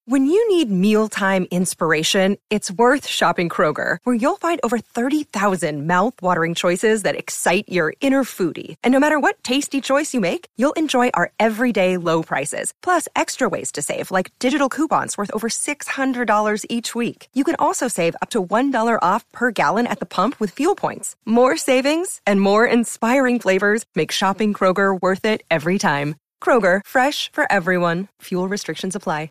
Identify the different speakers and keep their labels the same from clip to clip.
Speaker 1: When you need mealtime inspiration, it's worth shopping Kroger, where you'll find over 30,000 mouth-watering choices that excite your inner foodie. And no matter what tasty choice you make, you'll enjoy our everyday low prices, plus extra ways to save, like digital coupons worth over $600 each week. You can also save up to $1 off per gallon at the pump with fuel points. More savings and more inspiring flavors make shopping Kroger worth it every time. Kroger, fresh for everyone. Fuel restrictions apply.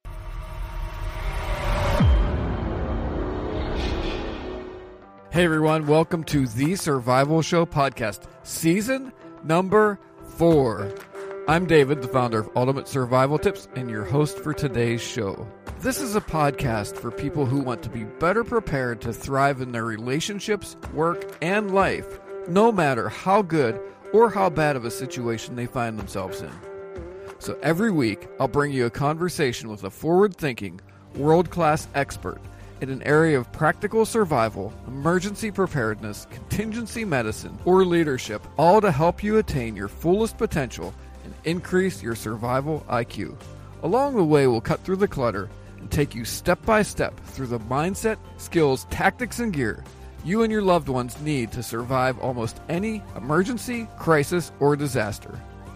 Speaker 2: Hey everyone, welcome to The Survival Show podcast, season number 4. I'm David, the founder of Ultimate Survival Tips, and your host for today's show. This is a podcast for people who want to be better prepared to thrive in their relationships, work, and life, no matter how good or how bad of a situation they find themselves in. So every week, I'll bring you a conversation with a forward-thinking, world-class expert in an area of practical survival, emergency preparedness, contingency medicine, or leadership, all to help you attain your fullest potential and increase your survival IQ. Along the way, we'll cut through the clutter and take you step by step through the mindset, skills, tactics, and gear you and your loved ones need to survive almost any emergency, crisis, or disaster.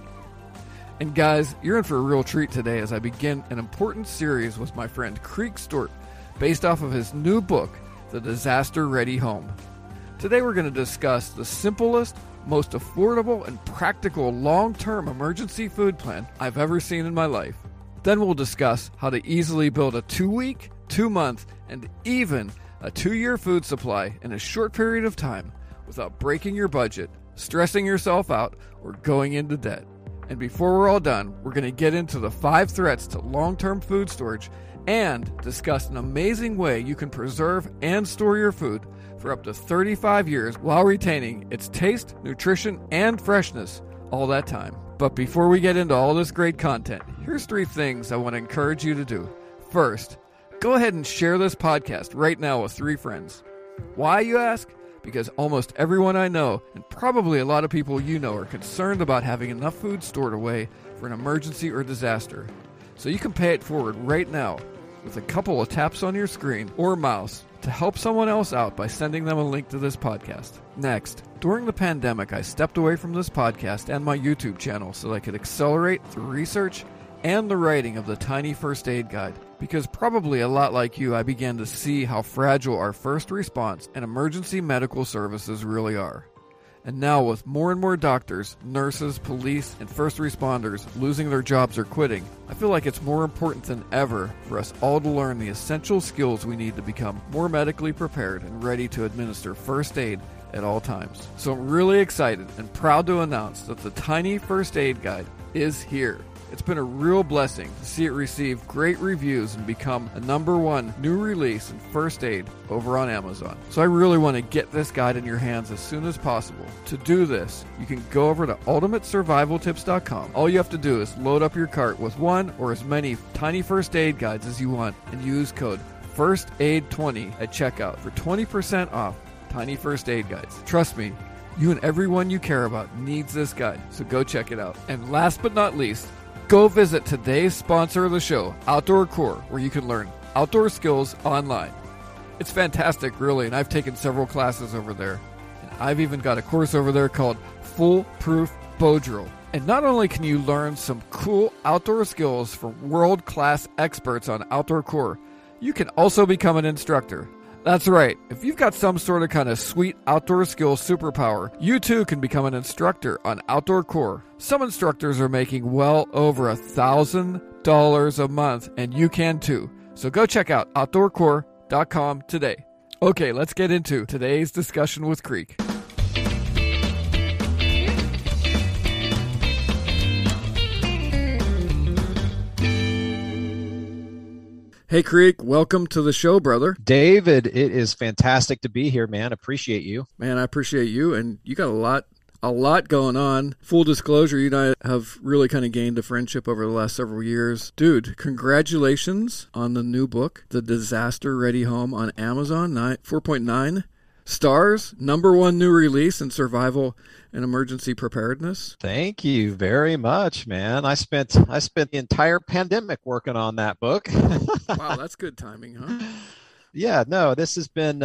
Speaker 2: And guys, you're in for a real treat today as I begin an important series with my friend Creek Stewart, based off of his new book, The Disaster Ready Home. Today we're going to discuss the simplest, most affordable, and practical long-term emergency food plan I've ever seen in my life. Then we'll discuss how to easily build a 2-week, 2-month, and even a 2-year food supply in a short period of time without breaking your budget, stressing yourself out, or going into debt. And before we're all done, we're going to get into the 5 threats to long-term food storage and discuss an amazing way you can preserve and store your food for up to 35 years while retaining its taste, nutrition, and freshness all that time. But before we get into all this great content, here's 3 things I want to encourage you to do. First, go ahead and share this podcast right now with 3 friends. Why, you ask? Because almost everyone I know, and probably a lot of people you know, are concerned about having enough food stored away for an emergency or disaster. So you can pay it forward right now with a couple of taps on your screen or mouse to help someone else out by sending them a link to this podcast. Next, during the pandemic, I stepped away from this podcast and my YouTube channel so I could accelerate the research and the writing of the Tiny First Aid Guide, because probably a lot like you, I began to see how fragile our first response and emergency medical services really are. And now with more and more doctors, nurses, police, and first responders losing their jobs or quitting, I feel like it's more important than ever for us all to learn the essential skills we need to become more medically prepared and ready to administer first aid at all times. So I'm really excited and proud to announce that the Tiny First Aid Guide is here. It's been a real blessing to see it receive great reviews and become a #1 new release in first aid over on Amazon. So I really want to get this guide in your hands as soon as possible. To do this, you can go over to ultimatesurvivaltips.com. All you have to do is load up your cart with one or as many Tiny First Aid Guides as you want and use code FIRSTAID20 at checkout for 20% off Tiny First Aid Guides. Trust me, you and everyone you care about needs this guide, so go check it out. And last but not least, go visit today's sponsor of the show, Outdoor Core, where you can learn outdoor skills online. It's fantastic, really, and I've taken several classes over there. And I've even got a course over there called Foolproof Bow Drill. And not only can you learn some cool outdoor skills from world-class experts on Outdoor Core, you can also become an instructor. That's right. If you've got some sort of kind of sweet outdoor skill superpower, you too can become an instructor on Outdoor Core. Some instructors are making well over $1,000 a month, and you can too. So go check out OutdoorCore.com today. Okay, let's get into today's discussion with Creek. Hey, Creek, welcome to the show, brother.
Speaker 3: David, it is fantastic to be here, man. Appreciate you.
Speaker 2: Man, I appreciate you, and you got a lot going on. Full disclosure, you and I have really kind of gained a friendship over the last several years. Dude, congratulations on the new book, The Disaster Ready Home, on Amazon, 4.9 stars, #1 new release in survival and emergency preparedness.
Speaker 3: Thank you very much, man. I spent the entire pandemic working on that book.
Speaker 2: Wow, that's good timing, huh?
Speaker 3: Yeah, no, this has been,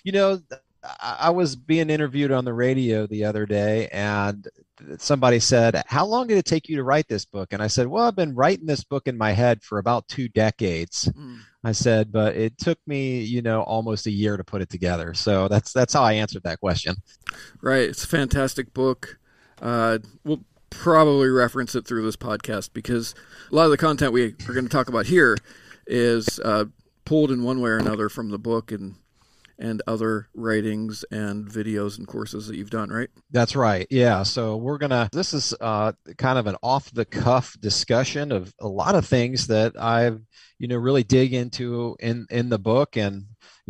Speaker 3: I was being interviewed on the radio the other day, and somebody said, "How long did it take you to write this book?" And I said, "Well, I've been writing this book in my head for about 2 decades." I said, "But it took me, almost a year to put it together." So that's how I answered that question.
Speaker 2: Right. It's a fantastic book. We'll probably reference it through this podcast because a lot of the content we are going to talk about here is pulled in one way or another from the book and other writings and videos and courses that you've done, right?
Speaker 3: That's right. Yeah. So this is kind of an off-the-cuff discussion of a lot of things that I've, really dig into in the book. And,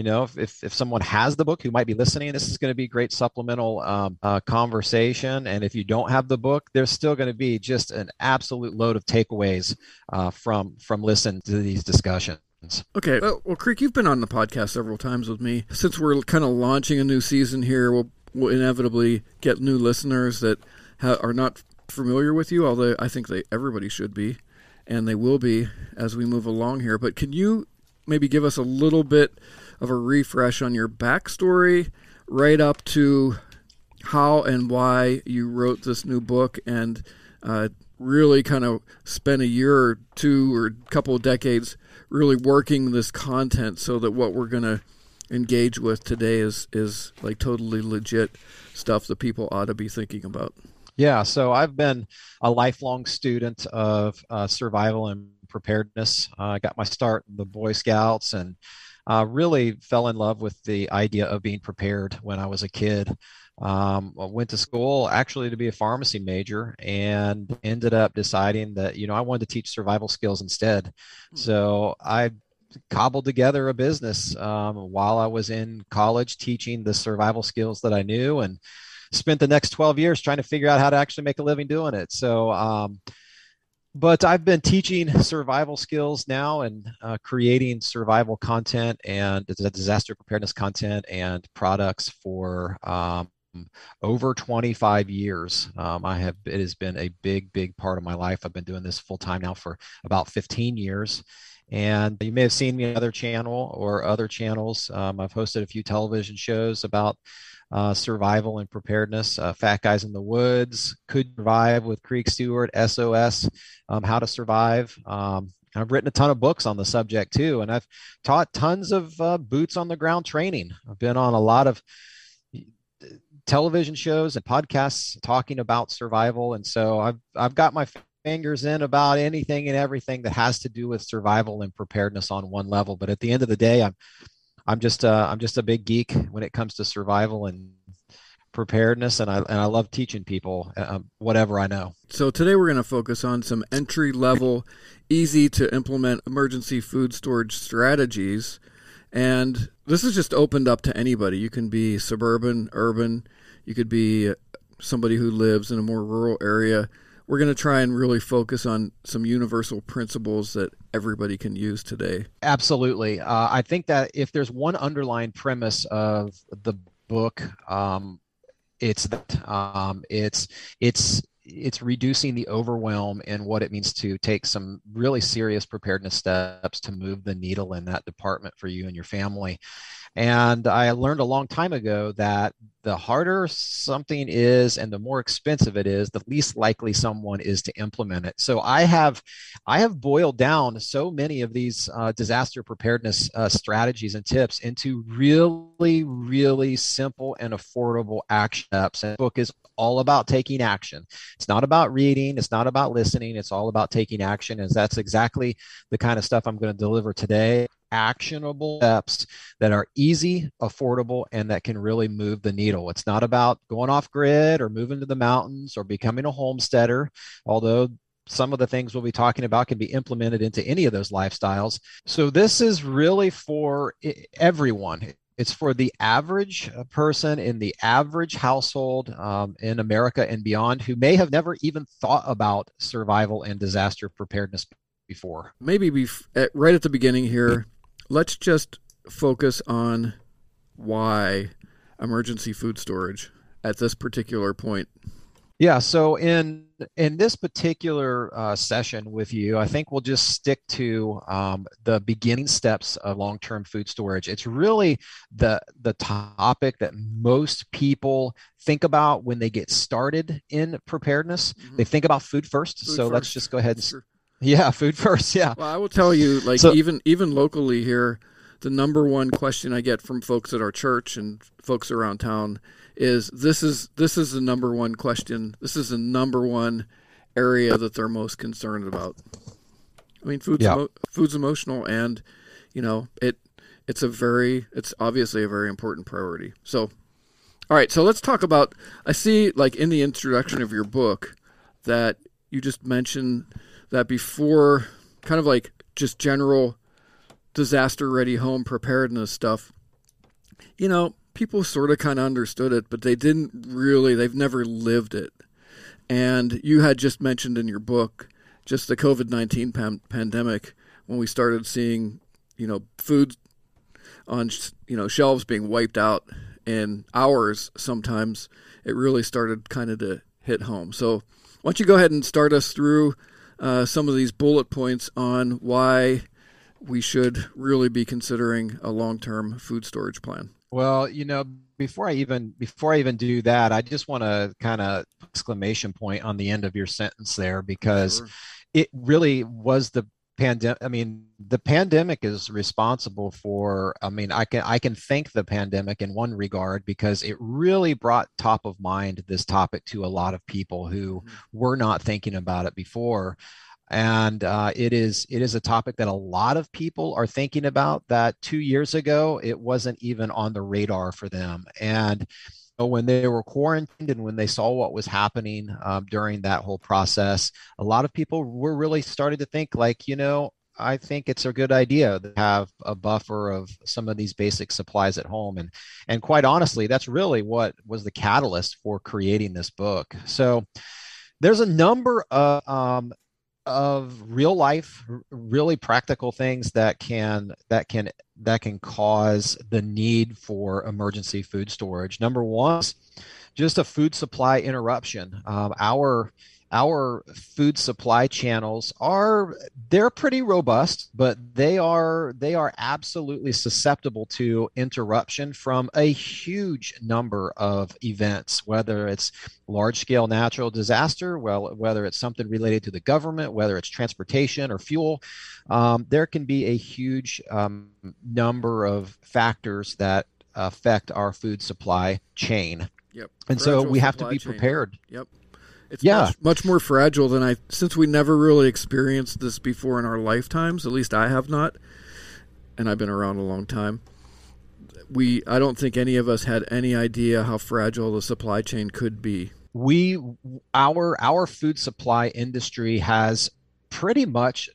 Speaker 3: if someone has the book who might be listening, this is going to be great supplemental conversation. And if you don't have the book, there's still going to be just an absolute load of takeaways from listening to these discussions.
Speaker 2: Okay. Well, Creek, you've been on the podcast several times with me. Since we're kind of launching a new season here, we'll inevitably get new listeners that are not familiar with you, although I think everybody should be, and they will be as we move along here. But can you maybe give us a little bit of a refresh on your backstory right up to how and why you wrote this new book and really kind of spent a year or two or a couple of decades really working this content so that what we're going to engage with today is like totally legit stuff that people ought to be thinking about?
Speaker 3: Yeah, so I've been a lifelong student of survival and preparedness. I got my start in the Boy Scouts and really fell in love with the idea of being prepared when I was a kid. I went to school actually to be a pharmacy major and ended up deciding that, I wanted to teach survival skills instead. So I cobbled together a business while I was in college teaching the survival skills that I knew and spent the next 12 years trying to figure out how to actually make a living doing it. So, but I've been teaching survival skills now and creating survival content and disaster preparedness content and products for over 25 years. It has been a big part of my life. I've been doing this full time now for about 15 years. And you may have seen me on other channel or other channels. I've hosted a few television shows about survival and preparedness, Fat Guys in the Woods, Could Survive with Creek Stewart, SOS, How to Survive. I've written a ton of books on the subject too, and I've taught tons of boots on the ground training. I've been on a lot of television shows and podcasts talking about survival. And so I've got my fingers in about anything and everything that has to do with survival and preparedness on one level. But at the end of the day, I'm just a big geek when it comes to survival and preparedness. And I love teaching people whatever I know.
Speaker 2: So today we're going to focus on some entry level, easy to implement emergency food storage strategies. And this is just opened up to anybody. You can be suburban, urban. You could be somebody who lives in a more rural area. We're going to try and really focus on some universal principles that everybody can use today.
Speaker 3: Absolutely. I think that if there's one underlying premise of the book, it's that it's reducing the overwhelm and what it means to take some really serious preparedness steps to move the needle in that department for you and your family. And I learned a long time ago that the harder something is and the more expensive it is, the least likely someone is to implement it. So I have boiled down so many of these disaster preparedness strategies and tips into really, really simple and affordable action steps. And the book is all about taking action. It's not about reading. It's not about listening. It's all about taking action. And that's exactly the kind of stuff I'm going to deliver today. Actionable steps that are easy, affordable, and that can really move the needle. It's not about going off grid or moving to the mountains or becoming a homesteader, although some of the things we'll be talking about can be implemented into any of those lifestyles. So this is really for everyone. It's for the average person in the average household in America and beyond who may have never even thought about survival and disaster preparedness before.
Speaker 2: Maybe right at the beginning here, let's just focus on why emergency food storage at this particular point?
Speaker 3: Yeah, so in this particular session with you, I think we'll just stick to the beginning steps of long-term food storage. It's really the topic that most people think about when they get started in preparedness.
Speaker 2: Mm-hmm.
Speaker 3: They think about food first.
Speaker 2: Food
Speaker 3: so
Speaker 2: first.
Speaker 3: Let's just go ahead and
Speaker 2: Sure.
Speaker 3: Yeah, food first. Yeah.
Speaker 2: Well, I will tell you, like,
Speaker 3: So-
Speaker 2: even locally here, the number one question I get from folks at our church and folks around town is this is the number one question. This is the number one area that they're most concerned about. I mean, food's emotional, and it's obviously a very important priority. So, all right, so let's talk about. I see, like, in the introduction of your book, that you just mentioned that before, kind of like just general disaster-ready home preparedness stuff, people sort of kind of understood it, but they've never lived it. And you had just mentioned in your book just the COVID-19 pandemic, when we started seeing, food on, shelves being wiped out in hours sometimes. It really started kind of to hit home. So why don't you go ahead and start us through some of these bullet points on why we should really be considering a long-term food storage plan.
Speaker 3: Well, before I even do that, I just want to kind of exclamation point on the end of your sentence there, because
Speaker 2: Sure.
Speaker 3: It really was the pandemic. I mean, the pandemic is responsible for, I can thank the pandemic in one regard, because it really brought top of mind this topic to a lot of people who were not thinking about it before. And it is a topic that a lot of people are thinking about that 2 years ago, it wasn't even on the radar for them. And when they were quarantined and when they saw what was happening during that whole process, a lot of people were really starting to think, like, I think it's a good idea to have a buffer of some of these basic supplies at home. And quite honestly, that's really what was the catalyst for creating this book. So there's a number of real life, really practical things that can cause the need for emergency food storage. Number one is just a food supply interruption. Our food supply channels they're pretty robust, but they are absolutely susceptible to interruption from a huge number of events, whether it's large scale natural disaster, whether it's something related to the government, whether it's transportation or fuel. There can be a huge number of factors that affect our food supply chain.
Speaker 2: Yep.
Speaker 3: And so we have to be prepared.
Speaker 2: Yep. It's much more fragile than since we never really experienced this before in our lifetimes, at least I have not, and I've been around a long time. I don't think any of us had any idea how fragile the supply chain could be.
Speaker 3: Our food supply industry has pretty much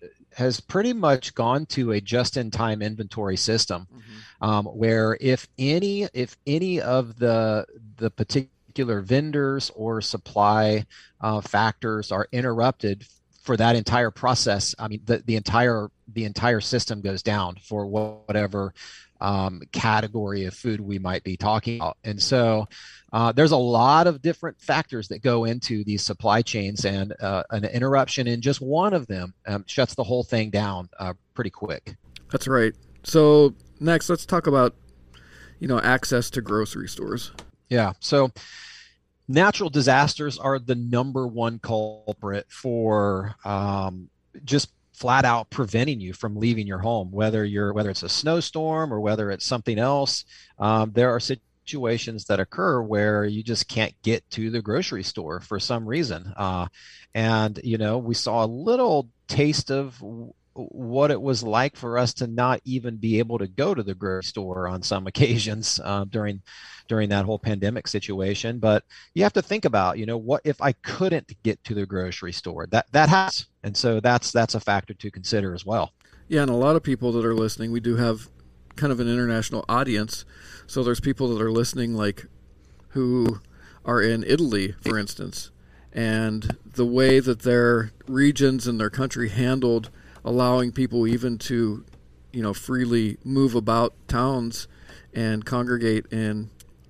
Speaker 3: gone to a just-in-time inventory system, where if any of the particular vendors or supply factors are interrupted for that entire process, the entire system goes down for whatever category of food we might be talking about. And so there's a lot of different factors that go into these supply chains, and an interruption in just one of them shuts the whole thing down pretty quick.
Speaker 2: That's right. So next, let's talk about access to grocery stores.
Speaker 3: Yeah. So natural disasters are the number one culprit for just flat out preventing you from leaving your home, whether it's a snowstorm or whether it's something else. There are situations that occur where you just can't get to the grocery store for some reason. And we saw a little taste of what it was like for us to not even be able to go to the grocery store on some occasions during that whole pandemic situation. But you have to think about, what if I couldn't get to the grocery store? That happens. And so that's a factor to consider as well.
Speaker 2: Yeah, and a lot of people that are listening, we do have kind of an international audience. So there's people that are listening, like, who are in Italy, for instance, and the way that their regions and their country handled allowing people even to, freely move about towns and congregate in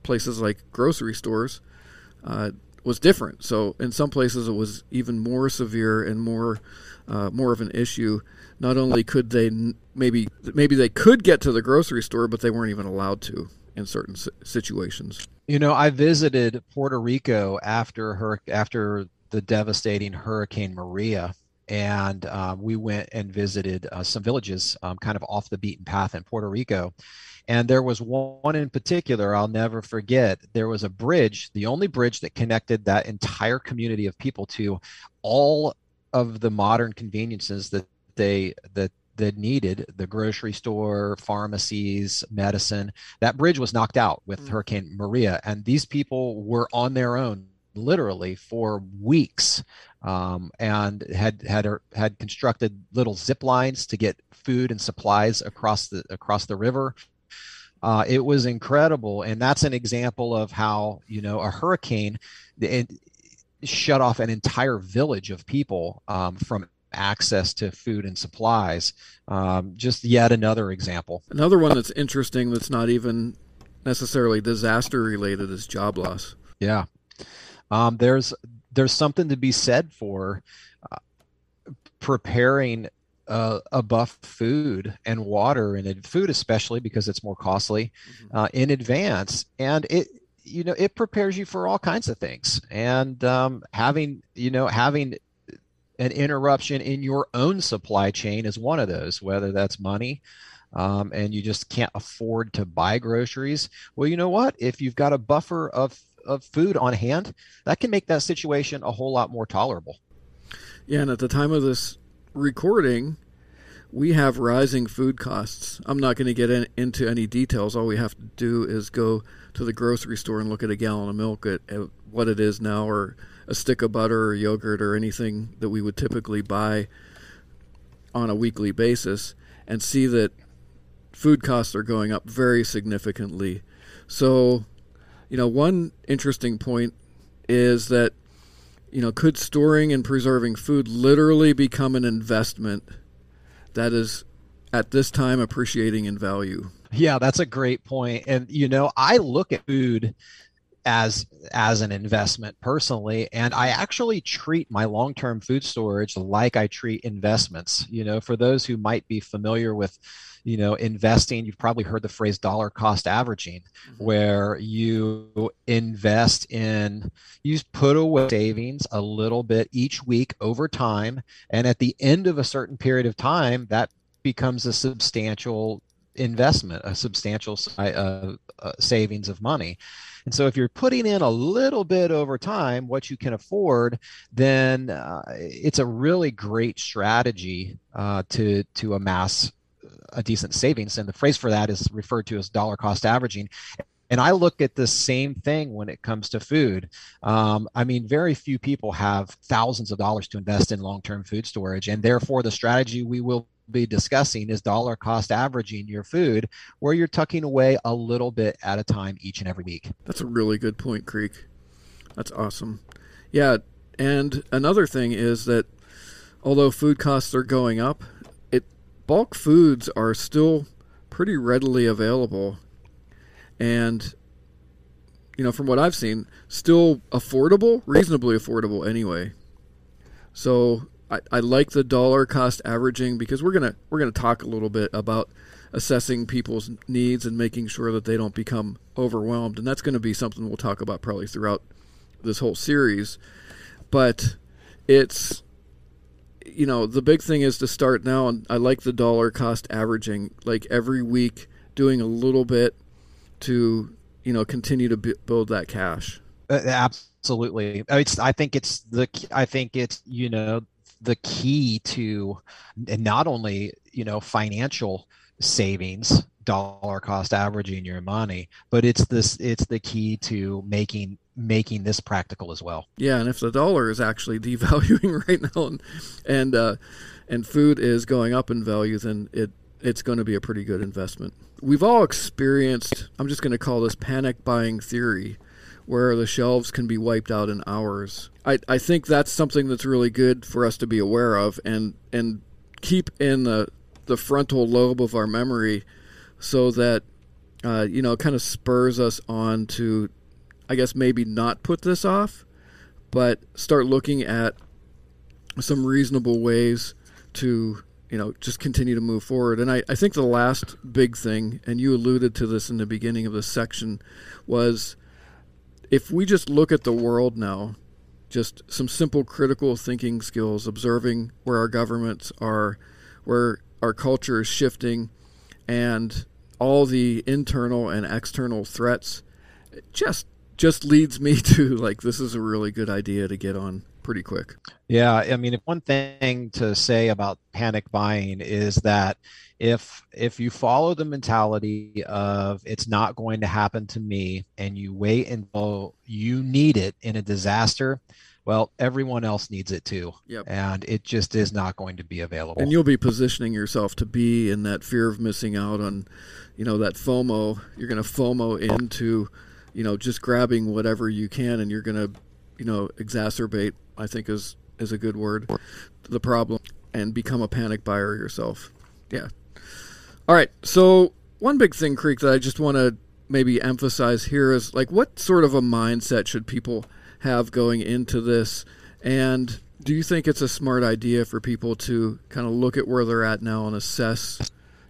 Speaker 2: places like grocery stores was different. So in some places it was even more severe and more of an issue. Not only could they maybe they could get to the grocery store, but they weren't even allowed to in certain situations.
Speaker 3: I visited Puerto Rico after the devastating Hurricane Maria, and we went and visited some villages kind of off the beaten path in Puerto Rico. And there was one in particular I'll never forget. There was a bridge, the only bridge that connected that entire community of people to all of the modern conveniences that they needed, the grocery store, pharmacies, medicine. That bridge was knocked out with Hurricane Maria, and these people were on their own literally for weeks, and had constructed little zip lines to get food and supplies across the river. It was incredible, and that's an example of how a hurricane shut off an entire village of people from access to food and supplies. Just yet another example.
Speaker 2: Another one that's interesting that's not even necessarily disaster related is job loss.
Speaker 3: Yeah. There's something to be said for preparing enough food and water, and food especially because it's more costly, in advance, and it prepares you for all kinds of things. And having an interruption in your own supply chain is one of those, whether that's money, and you just can't afford to buy groceries. Well, you know what? If you've got a buffer of food on hand, that can make that situation a whole lot more tolerable.
Speaker 2: Yeah, and at the time of this recording, we have rising food costs. I'm not going to get into any details. All we have to do is go to the grocery store and look at a gallon of milk at what it is now, or a stick of butter or yogurt or anything that we would typically buy on a weekly basis, and see that food costs are going up very significantly. So, one interesting point is that, could storing and preserving food literally become an investment that is at this time appreciating in value?
Speaker 3: Yeah, that's a great point. And, I look at food as an investment personally, and I actually treat my long-term food storage like I treat investments. For those who might be familiar with investing, you've probably heard the phrase dollar cost averaging, where you put away savings a little bit each week over time, and at the end of a certain period of time, that becomes a substantial investment, a substantial savings of money. And so if you're putting in a little bit over time, what you can afford, then it's a really great strategy to amass a decent savings. And the phrase for that is referred to as dollar cost averaging. And I look at the same thing when it comes to food. Very few people have thousands of dollars to invest in long-term food storage. And therefore, the strategy we will be discussing is dollar cost averaging your food, where you're tucking away a little bit at a time each and every week.
Speaker 2: That's a really good point, Creek. That's awesome. Yeah, and another thing is that although food costs are going up, bulk foods are still pretty readily available, and from what I've seen, still affordable, reasonably affordable anyway. So I like the dollar cost averaging, because we're gonna talk a little bit about assessing people's needs and making sure that they don't become overwhelmed, and that's going to be something we'll talk about probably throughout this whole series. But it's the big thing is to start now, and I like the dollar cost averaging, like every week doing a little bit to continue to build that cash.
Speaker 3: Absolutely. I think it's the key to not only financial savings, dollar cost averaging your money, but it's the key to making this practical as well.
Speaker 2: Yeah, and if the dollar is actually devaluing right now, and food is going up in value, then it's going to be a pretty good investment. We've all experienced, I'm just going to call this panic buying theory, where the shelves can be wiped out in hours. I think that's something that's really good for us to be aware of and keep in the frontal lobe of our memory, so that kind of spurs us on to, I guess, maybe not put this off, but start looking at some reasonable ways to, just continue to move forward. And I think the last big thing, and you alluded to this in the beginning of this section, was if we just look at the world now, just some simple critical thinking skills, observing where our governments are, where our culture is shifting, and all the internal and external threats, it just leads me to this is a really good idea to get on pretty quick.
Speaker 3: Yeah, I mean, one thing to say about panic buying is that if you follow the mentality of it's not going to happen to me and you wait until you need it in a disaster, well, everyone else needs it too.
Speaker 2: Yep.
Speaker 3: And it just is not going to be available.
Speaker 2: And you'll be positioning yourself to be in that fear of missing out on, that FOMO. You're going to FOMO into, just grabbing whatever you can, and you're going to, exacerbate, I think is a good word, the problem, and become a panic buyer yourself. Yeah. All right. So one big thing, Creek, that I just want to maybe emphasize here is what sort of a mindset should people have going into this? And do you think it's a smart idea for people to kind of look at where they're at now and assess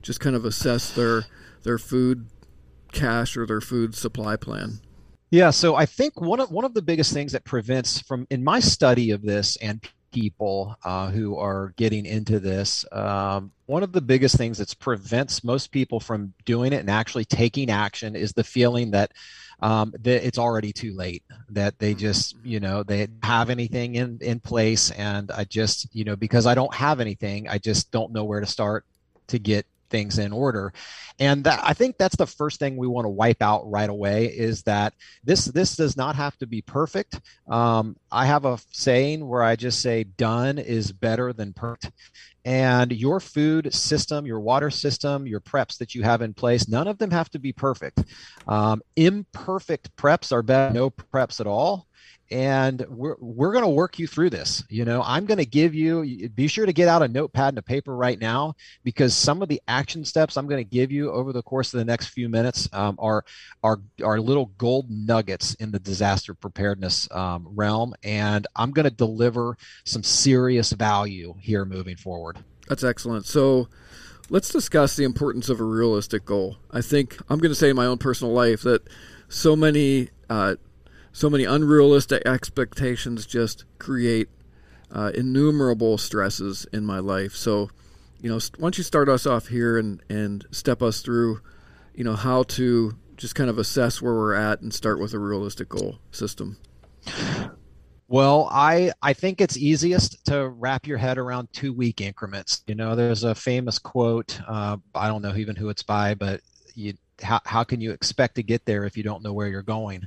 Speaker 2: their food cache or their food supply plan?
Speaker 3: Yeah, so I think one of the biggest things that prevents from, in my study of this and people who are getting into this, one of the biggest things that prevents most people from doing it and actually taking action is the feeling that it's already too late, that they just, they have anything in place. And I just, because I don't have anything, I just don't know where to start to get things in order. And I think that's the first thing we want to wipe out right away, is that this does not have to be perfect. I have a saying where I just say done is better than perfect. And your food system, your water system, your preps that you have in place, none of them have to be perfect. Imperfect preps are better than no preps at all. And we're going to work you through this. I'm going to give you, be sure to get out a notepad and a paper right now, because some of the action steps I'm going to give you over the course of the next few minutes are little gold nuggets in the disaster preparedness realm. And I'm going to deliver some serious value here moving forward.
Speaker 2: That's excellent. So let's discuss the importance of a realistic goal. I think I'm going to say in my own personal life that so many unrealistic expectations just create innumerable stresses in my life. So, why don't you start us off here and step us through, how to just kind of assess where we're at and start with a realistic goal system.
Speaker 3: Well, I think it's easiest to wrap your head around 2-week increments. There's a famous quote, I don't know even who it's by, but how can you expect to get there if you don't know where you're going?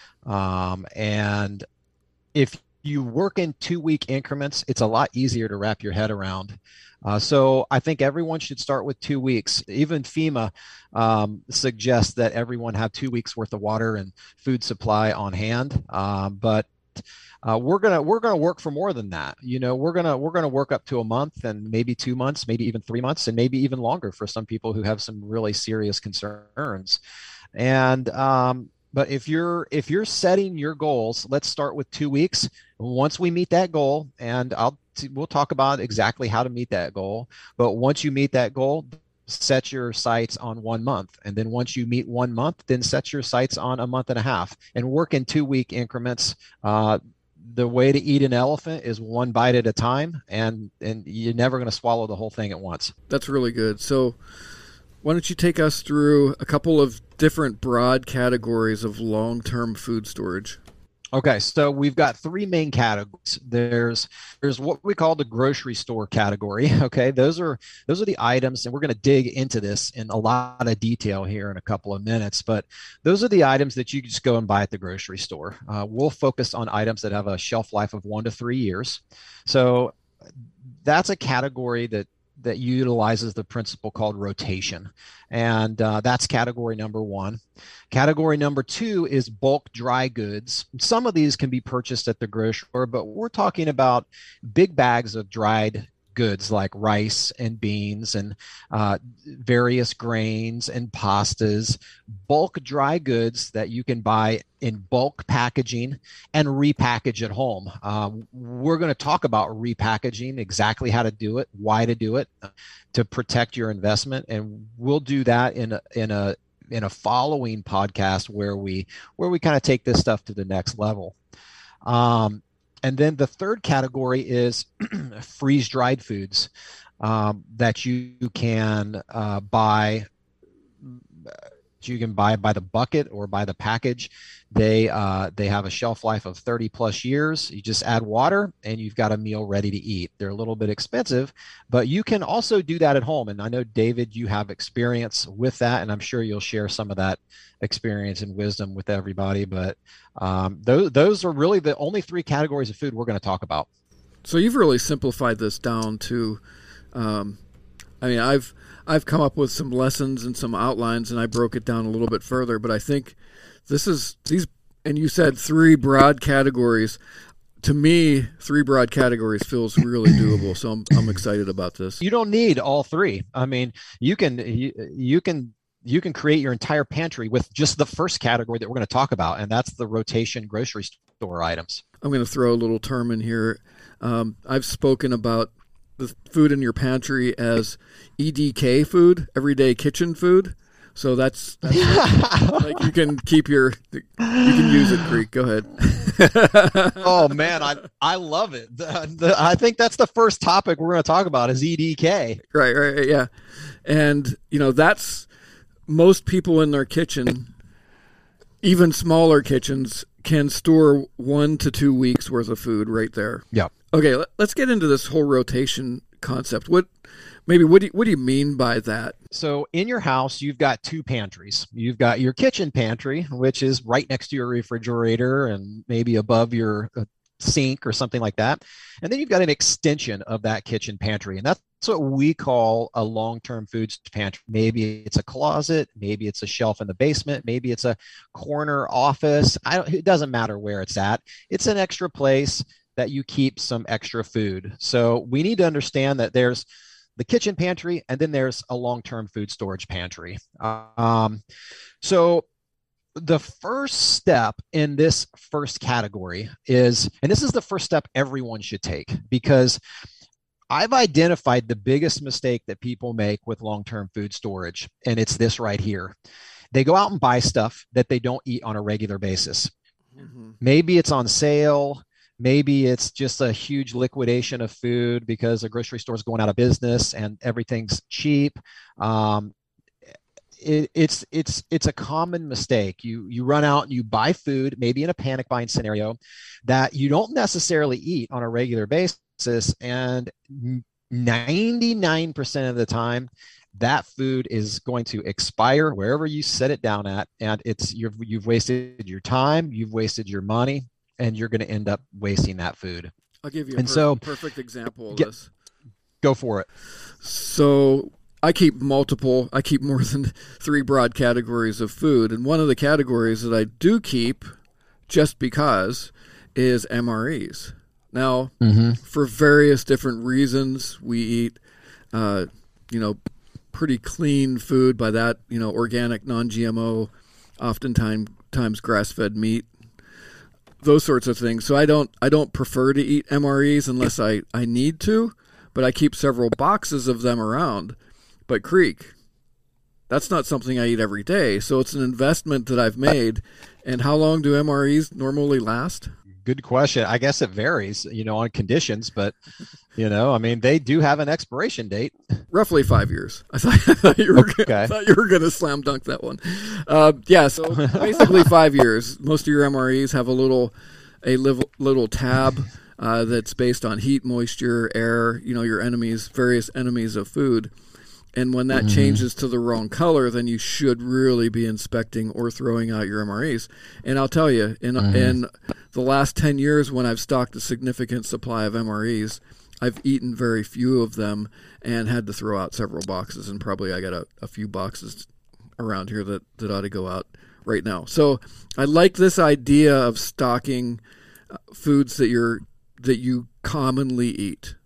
Speaker 3: And if you work in 2-week increments, it's a lot easier to wrap your head around. So I think everyone should start with 2 weeks. Even FEMA suggests that everyone have 2 weeks worth of water and food supply on hand. But we're gonna work for more than that. We're gonna work up to a month and maybe 2 months, maybe even 3 months, and maybe even longer for some people who have some really serious concerns. And but if you're setting your goals, let's start with 2 weeks. Once we meet that goal, and we'll talk about exactly how to meet that goal. But once you meet that goal, set your sights on 1 month. And then once you meet 1 month, then set your sights on a month and a half, and work in 2-week increments. The way to eat an elephant is one bite at a time, and you're never going to swallow the whole thing at once.
Speaker 2: That's really good. So why don't you take us through a couple of different broad categories of long-term food storage?
Speaker 3: Okay, so we've got 3 main categories. There's what we call the grocery store category. Okay, those are the items, and we're going to dig into this in a lot of detail here in a couple of minutes. But those are the items that you can just go and buy at the grocery store. We'll focus on items that have a shelf life of 1 to 3 years. So that's a category that utilizes the principle called rotation. And that's category number 1. Category number 2 is bulk dry goods. Some of these can be purchased at the grocery store, but we're talking about big bags of dried goods like rice and beans and various grains and pastas, bulk dry goods that you can buy in bulk packaging and repackage at home. We're going to talk about repackaging, exactly how to do it, why to do it, to protect your investment, and we'll do that in a following podcast where we kind of take this stuff to the next level. And then the third category is freeze-dried foods that you can buy. You can buy by the bucket or by the package. They have a shelf life of 30 plus years. You just add water and you've got a meal ready to eat. They're a little bit expensive, but you can also do that at home. And I know, David, you have experience with that, and I'm sure you'll share some of that experience and wisdom with everybody. But those are really the only three categories of food we're going to talk about.
Speaker 2: So you've really simplified this down to, I've come up with some lessons and some outlines, and I broke it down a little bit further, but I think these, and you said three broad categories. To me, three broad categories feels really doable. So I'm excited about this.
Speaker 3: You don't need all three. I mean, you can create your entire pantry with just the first category that we're going to talk about, and that's the rotation grocery store items.
Speaker 2: I'm going to throw a little term in here. I've spoken about the food in your pantry as EDK food, everyday kitchen food. So that's like you can use it, Creek. Go ahead.
Speaker 3: Oh man, I love it. I think that's the first topic we're going to talk about is EDK.
Speaker 2: Right, yeah. And that's most people in their kitchen, even smaller kitchens, can store 1 to 2 weeks worth of food right there.
Speaker 3: Yeah.
Speaker 2: Okay, let's get into this whole rotation concept. What do you mean by that?
Speaker 3: So in your house, you've got two pantries. You've got your kitchen pantry, which is right next to your refrigerator and maybe above your sink or something like that. And then you've got an extension of that kitchen pantry. And that's what we call a long-term foods pantry. Maybe it's a closet, maybe it's a shelf in the basement, maybe it's a corner office. It doesn't matter where it's at. It's an extra place that you keep some extra food. So we need to understand that there's the kitchen pantry, and then there's a long-term food storage pantry. So the first step in this first category is, and this is the first step everyone should take, because I've identified the biggest mistake that people make with long-term food storage, and it's this right here. They go out and buy stuff that they don't eat on a regular basis. Mm-hmm. Maybe it's on sale. Maybe it's just a huge liquidation of food because a grocery store is going out of business and everything's cheap. It's a common mistake. You run out and you buy food, maybe in a panic buying scenario, that you don't necessarily eat on a regular basis, and 99% of the time, that food is going to expire wherever you set it down at, and you've wasted your time, you've wasted your money, and you're going to end up wasting that food.
Speaker 2: I'll give you a perfect example of this.
Speaker 3: Go for it.
Speaker 2: So I keep more than three broad categories of food. And one of the categories that I do keep, just because, is MREs. Now, for various different reasons, we eat, pretty clean food. By that, organic, non-GMO, oftentimes grass-fed meat. Those sorts of things. So I don't prefer to eat MREs unless I need to, but I keep several boxes of them around. But Creek, that's not something I eat every day. So it's an investment that I've made. And how long do MREs normally last?
Speaker 3: Good question. I guess it varies, on conditions, but they do have an expiration date.
Speaker 2: Roughly 5 years. I thought you were going to slam dunk that one. So basically 5 years. Most of your MREs have a little tab that's based on heat, moisture, air, your various enemies of food. And when that changes to the wrong color, then you should really be inspecting or throwing out your MREs. And I'll tell you, in the last 10 years when I've stocked a significant supply of MREs, I've eaten very few of them and had to throw out several boxes. And probably I got a few boxes around here that ought to go out right now. So I like this idea of stocking foods that you commonly eat.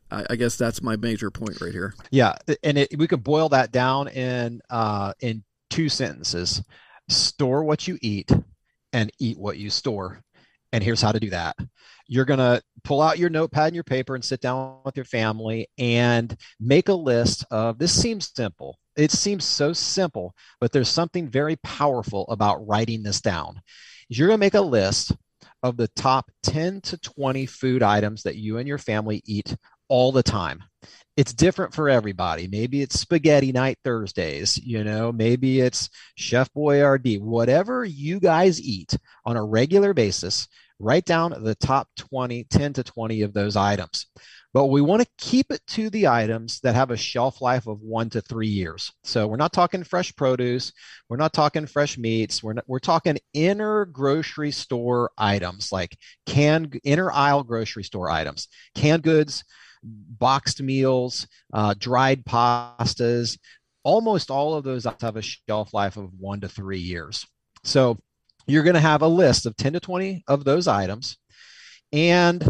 Speaker 2: I guess that's my major point right here.
Speaker 3: Yeah, and we could boil that down in 2 sentences: store what you eat and eat what you store. And here's how to do that. You're going to pull out your notepad and your paper and sit down with your family and make a list of, this seems simple. It seems so simple, but there's something very powerful about writing this down. You're going to make a list of the top 10 to 20 food items that you and your family eat all the time. It's different for everybody. Maybe it's spaghetti night Thursdays, maybe it's Chef Boyardee, whatever you guys eat on a regular basis. Write down the top 10 to 20 of those items. But we want to keep it to the items that have a shelf life of 1 to 3 years. So we're not talking fresh produce. We're not talking fresh meats. We're talking inner grocery store items, like inner aisle grocery store items, canned goods, boxed meals, dried pastas. Almost all of those have a shelf life of 1 to 3 years. So you're going to have a list of 10 to 20 of those items. And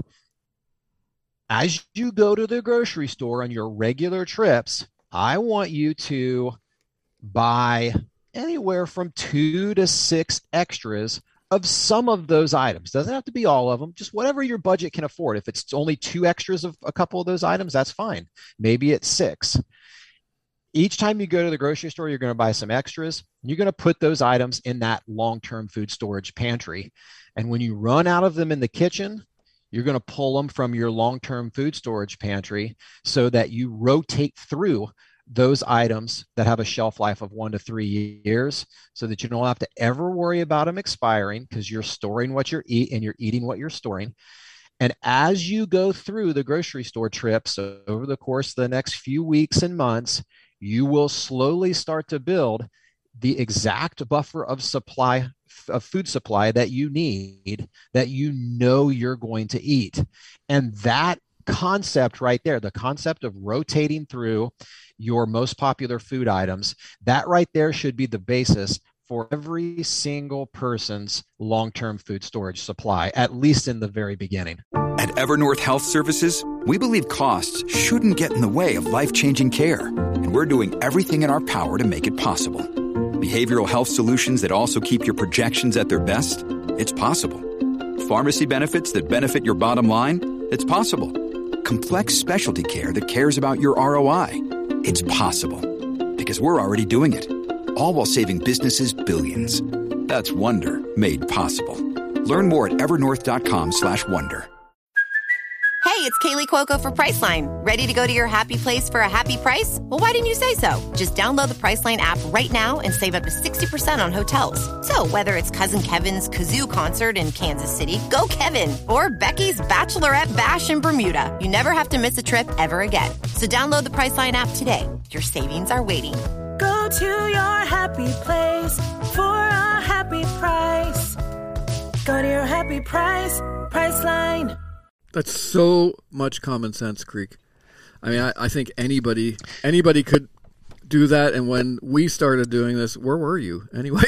Speaker 3: as you go to the grocery store on your regular trips, I want you to buy anywhere from 2 to 6 extras of some of those items. Doesn't have to be all of them, just whatever your budget can afford. If it's only 2 extras of a couple of those items, that's fine. Maybe it's 6. Each time you go to the grocery store, you're going to buy some extras. You're going to put those items in that long-term food storage pantry. And when you run out of them in the kitchen, you're going to pull them from your long-term food storage pantry so that you rotate through those items that have a shelf life of 1 to 3 years, so that you don't have to ever worry about them expiring, because you're storing what you eat and you're eating what you're storing. And as you go through the grocery store trips over the course of the next few weeks and months, you will slowly start to build the exact buffer of food supply that you need, that you're going to eat. And that concept right there, the concept of rotating through your most popular food items, that right there should be the basis for every single person's long-term food storage supply, at least in the very beginning.
Speaker 4: At Evernorth Health Services, we believe costs shouldn't get in the way of life-changing care, and we're doing everything in our power to make it possible. Behavioral health solutions that also keep your projections at their best? It's possible. Pharmacy benefits that benefit your bottom line? It's possible. Complex specialty care that cares about your ROI? It's possible. Because we're already doing it. All while saving businesses billions. That's Wonder made possible. Learn more at evernorth.com/wonder.
Speaker 5: Hey, it's Kaylee Cuoco for Priceline. Ready to go to your happy place for a happy price? Well, why didn't you say so? Just download the Priceline app right now and save up to 60% on hotels. So whether it's Cousin Kevin's Kazoo Concert in Kansas City, go Kevin, or Becky's Bachelorette Bash in Bermuda, you never have to miss a trip ever again. So download the Priceline app today. Your savings are waiting.
Speaker 6: Go to your happy place for a happy price. Go to your happy price, Priceline.
Speaker 2: That's so much common sense, Creek. I mean, I think anybody could do that. And when we started doing this, where were you anyway?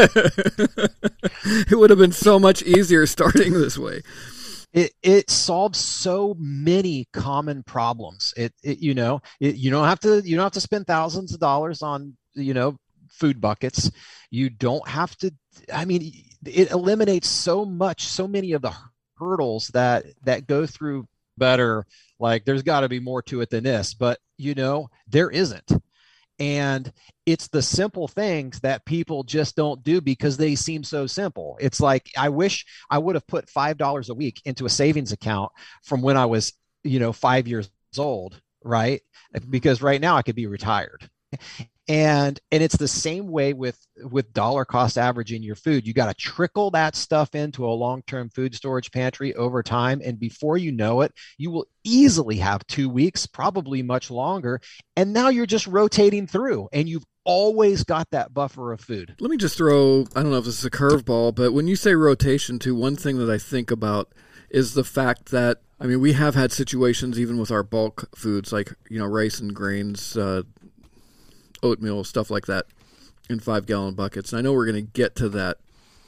Speaker 2: It would have been so much easier starting this way.
Speaker 3: It solves so many common problems. You don't have to spend thousands of dollars on food buckets. You don't have to. I mean, it eliminates so many of the hurdles that go through better. Like, there's got to be more to it than this, but there isn't. And it's the simple things that people just don't do because they seem so simple. It's like, I wish I would have put $5 a week into a savings account from when I was 5 years old, right? Because right now I could be retired. And it's the same way with dollar cost averaging your food. You got to trickle that stuff into a long-term food storage pantry over time. And before you know it, you will easily have 2 weeks, probably much longer. And now you're just rotating through and you've always got that buffer of food.
Speaker 2: Let me just throw, I don't know if this is a curveball, but when you say rotation too, one thing that I think about is the fact that, I mean, we have had situations even with our bulk foods like, rice and grains, oatmeal, stuff like that in 5-gallon buckets. And I know we're going to get to that.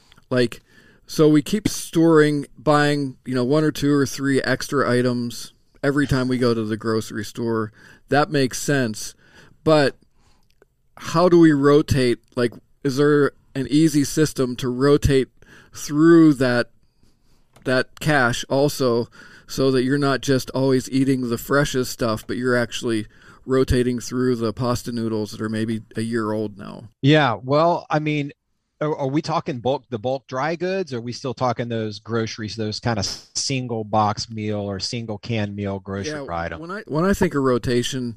Speaker 2: So we keep buying, 1 or 2 or 3 extra items every time we go to the grocery store. That makes sense. But how do we rotate? Like, is there an easy system to rotate through that cache also, so that you're not just always eating the freshest stuff, but you're actually rotating through the pasta noodles that are maybe a year old now?
Speaker 3: Yeah, well, I mean, are we talking the bulk dry goods? Or are we still talking those groceries, those kind of single box meal or single can meal grocery item?
Speaker 2: When I think of rotation,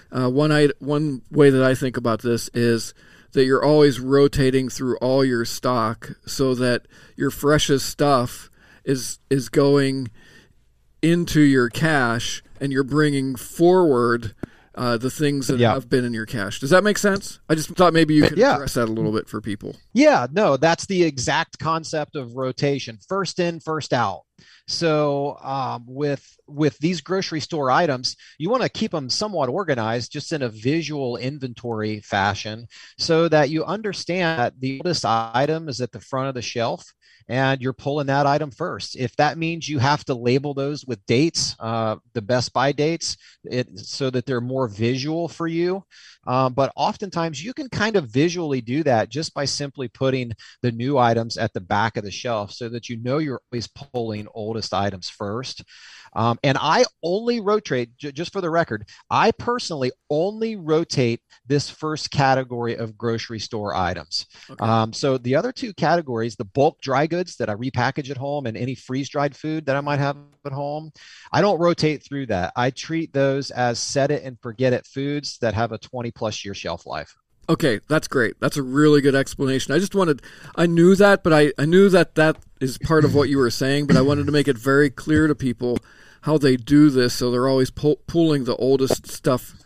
Speaker 2: one way that I think about this is that you're always rotating through all your stock, so that your freshest stuff is going into your cache, and you're bringing forward the things that have been in your cache. Does that make sense? I just thought maybe you could address that a little bit for people.
Speaker 3: Yeah, no, that's the exact concept of rotation. First in, first out. So with these grocery store items, you want to keep them somewhat organized, just in a visual inventory fashion, so that you understand that the oldest item is at the front of the shelf, and you're pulling that item first. If that means you have to label those with dates, the best by dates, so that they're more visual for you. But oftentimes you can kind of visually do that just by simply putting the new items at the back of the shelf, so that you know you're always pulling oldest items first. And I only rotate, just for the record, I personally only rotate this first category of grocery store items. Okay. So the other two categories, the bulk dry goods that I repackage at home and any freeze-dried food that I might have at home, I don't rotate through that. I treat those as set it and forget it foods that have a 20+ year shelf life.
Speaker 2: Okay, that's great. That's a really good explanation. I knew that, but I knew that is part of what you were saying, but I wanted to make it very clear to people how they do this, so they're always pulling the oldest stuff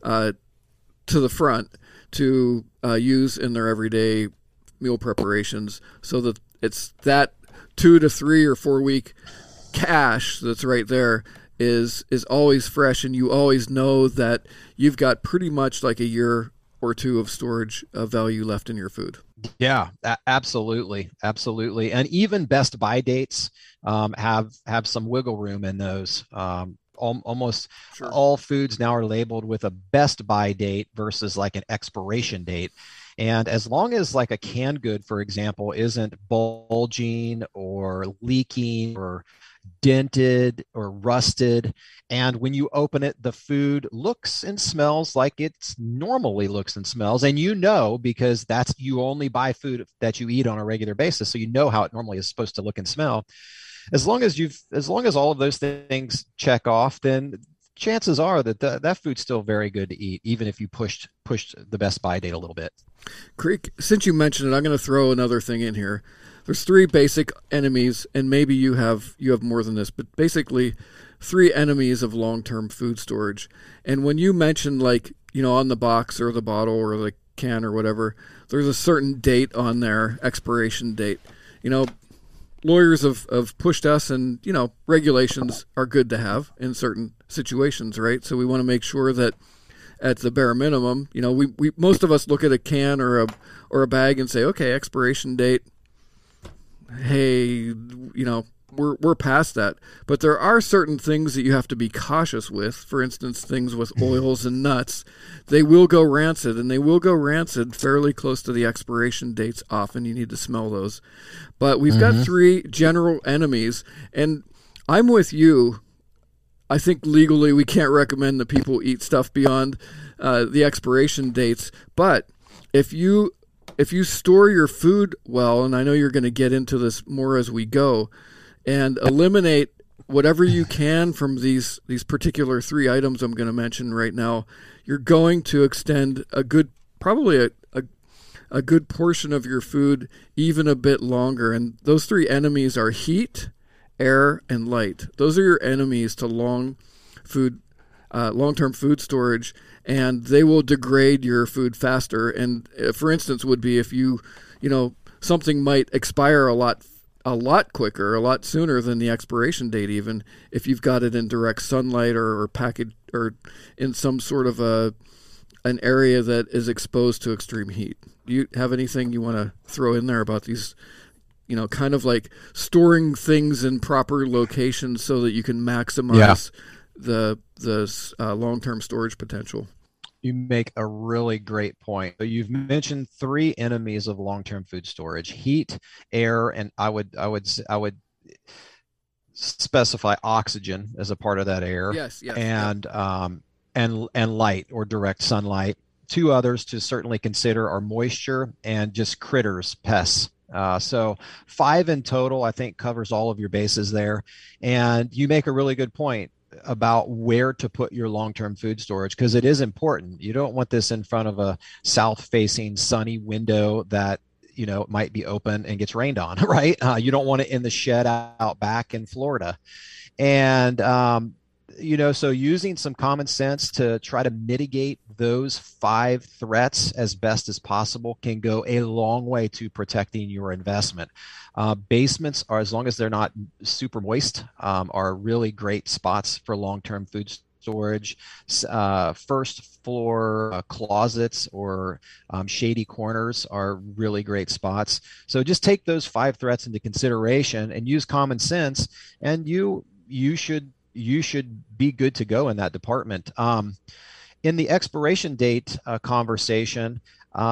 Speaker 2: to the front to use in their everyday meal preparations, so that it's that 2 to 3 or 4 week cache that's right there is always fresh, and you always know that you've got pretty much like a year or two of storage value left in your food.
Speaker 3: Yeah, absolutely. Absolutely. And even best by dates have some wiggle room in those. Almost all foods now are labeled with a best by date versus like an expiration date. And as long as like a canned good, for example, isn't bulging or leaking or dented or rusted, and when you open it, the food looks and smells like it's normally looks and smells, and you know, because you only buy food that you eat on a regular basis, so you know how it normally is supposed to look and smell. As long as all of those things check off, then chances are that that food's still very good to eat, even if you pushed the best by date a little bit.
Speaker 2: Creek, since you mentioned it, I'm going to throw another thing in here. There's 3 basic enemies, and maybe you have more than this, but basically 3 enemies of long-term food storage. And when you mentioned, like, on the box or the bottle or the can or whatever, there's a certain date on there, expiration date. Lawyers have pushed us, and, regulations are good to have in certain situations, right? So we want to make sure that at the bare minimum, we most of us look at a can or a bag and say, okay, expiration date, hey, we're past that. But there are certain things that you have to be cautious with. For instance, things with oils and nuts, they will go rancid, and they will go rancid fairly close to the expiration dates. Often you need to smell those. But we've got 3 general enemies, and I'm with you. I think legally we can't recommend that people eat stuff beyond the expiration dates. But if you store your food well, and I know you're going to get into this more as we go, and eliminate whatever you can from these particular 3 items I'm going to mention right now, you're going to extend probably a good portion of your food even a bit longer. And those 3 enemies are heat, air, and light. Those are your enemies to long-term food storage, and they will degrade your food faster. And for instance, would be if something might expire a lot quicker, a lot sooner than the expiration date, even if you've got it in direct sunlight or packaged or in some sort of an area that is exposed to extreme heat. Do you have anything you want to throw in there about these? Kind of like storing things in proper locations so that you can maximize the long-term storage potential.
Speaker 3: You make a really great point. So you've mentioned three enemies of long-term food storage: heat, air, and I would specify oxygen as a part of that air.
Speaker 2: Yes.
Speaker 3: And light or direct sunlight. Two others to certainly consider are moisture and just critters, pests. So 5 in total, I think, covers all of your bases there. And you make a really good point about where to put your long-term food storage, because it is important. You don't want this in front of a south-facing sunny window that might be open and gets rained on, right? You don't want it in the shed out back in Florida. And so using some common sense to try to mitigate those 5 threats as best as possible can go a long way to protecting your investment. Basements are, as long as they're not super moist, are really great spots for long-term food storage. First floor closets or shady corners are really great spots. So just take those 5 threats into consideration and use common sense, and you should be good to go in that department. In the expiration date conversation,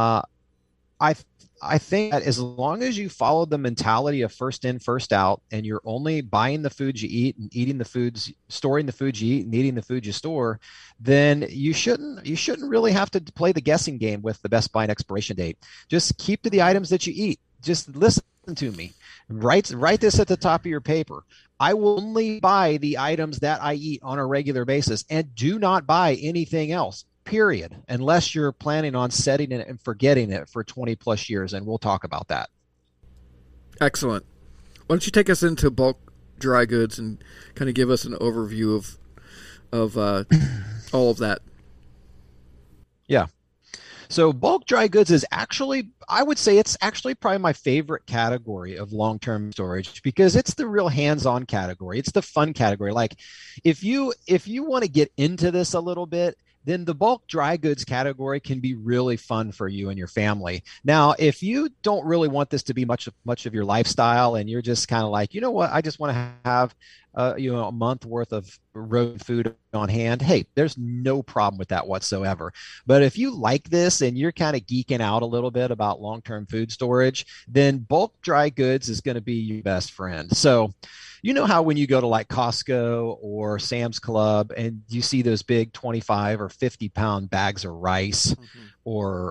Speaker 3: I think that as long as you follow the mentality of first in, first out, and you're only buying the foods you eat and storing the foods you eat and eating the food you store, then you shouldn't really have to play the guessing game with the best buy and expiration date. Just keep to the items that you eat. Just listen to me. Write this at the top of your paper. I will only buy the items that I eat on a regular basis, and do not buy anything else, period, unless you're planning on setting it and forgetting it for 20 plus years. And we'll talk about that.
Speaker 2: Excellent. Why don't you take us into bulk dry goods and kind of give us an overview of all of that?
Speaker 3: Yeah. So bulk dry goods is actually, I would say it's actually probably my favorite category of long-term storage, because it's the real hands-on category. It's the fun category. Like if you want to get into this a little bit, then the bulk dry goods category can be really fun for you and your family. Now, if you don't really want this to be much of your lifestyle, and you're just kind of like, you know what, I just want to have a month worth of road food on hand, hey, there's no problem with that whatsoever. But if you like this and you're kind of geeking out a little bit about long-term food storage, then bulk dry goods is going to be your best friend. So you know how when you go to like Costco or Sam's Club and you see those big 25 or 50 pound bags of rice, or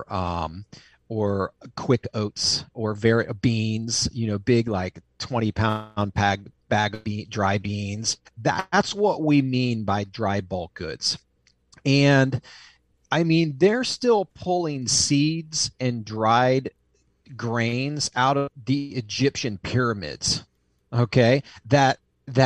Speaker 3: quick oats, or beans, big like 20 pound bag of dry beans. That's what we mean by dry bulk goods. And I mean, they're still pulling seeds and dried grains out of the Egyptian pyramids. Okay, that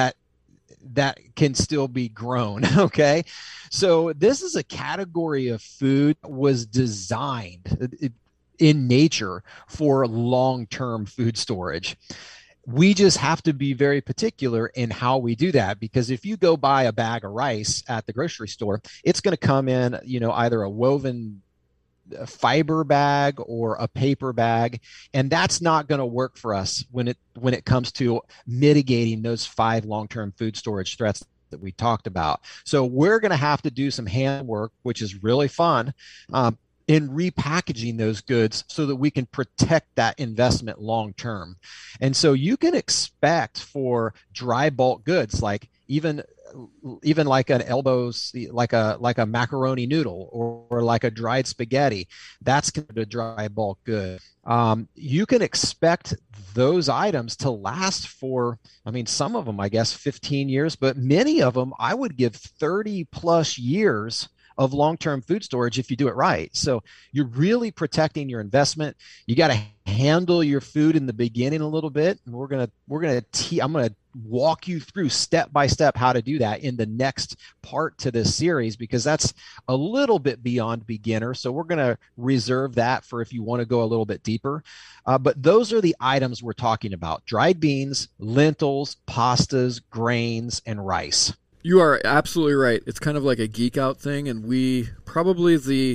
Speaker 3: can still be grown. Okay, so this is a category of food that was designed in nature for long-term food storage. We just have to be very particular in how we do that, because if you go buy a bag of rice at the grocery store, it's going to come in, either a woven fiber bag or a paper bag, and that's not going to work for us when it comes to mitigating those 5 long-term food storage threats that we talked about. So we're going to have to do some handwork, which is really fun, in repackaging those goods so that we can protect that investment long term. And so you can expect for dry bulk goods, like even like an elbows, like a macaroni noodle, or like a dried spaghetti, that's considered a dry bulk good. You can expect those items to last for, some of them, I guess, 15 years, but many of them I would give 30 plus years of long-term food storage if you do it right. So you're really protecting your investment. You got to handle your food in the beginning a little bit, and I'm going to walk you through step by step how to do that in the next part to this series, because that's a little bit beyond beginner. So we're going to reserve that for if you want to go a little bit deeper. But those are the items we're talking about: dried beans, lentils, pastas, grains, and rice.
Speaker 2: You are absolutely right. It's kind of like a geek out thing, and we probably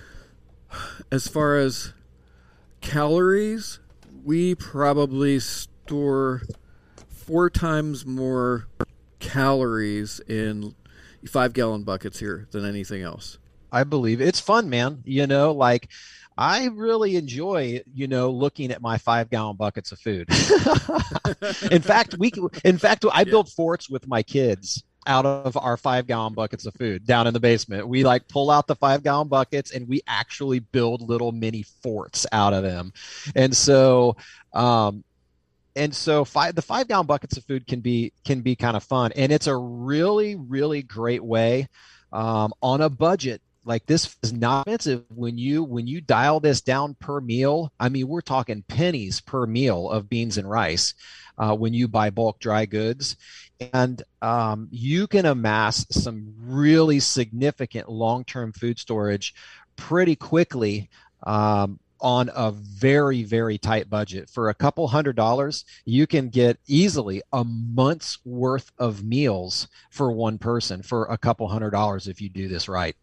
Speaker 2: as far as calories, we probably store 4 times more calories in 5-gallon buckets here than anything else.
Speaker 3: I believe it's fun, man. Like I really enjoy, looking at my 5-gallon buckets of food. In fact, I build forts with my kids out of our 5-gallon buckets of food down in the basement. We like pull out the 5-gallon buckets and we actually build little mini forts out of them. And so, the 5-gallon buckets of food can be kind of fun. And it's a really, really great way on a budget. Like this is not expensive when you dial this down per meal. I mean, we're talking pennies per meal of beans and rice when you buy bulk dry goods. And you can amass some really significant long-term food storage pretty quickly on a very, very tight budget. For a couple $100, you can get easily a month's worth of meals for one person for a couple $100 if you do this right.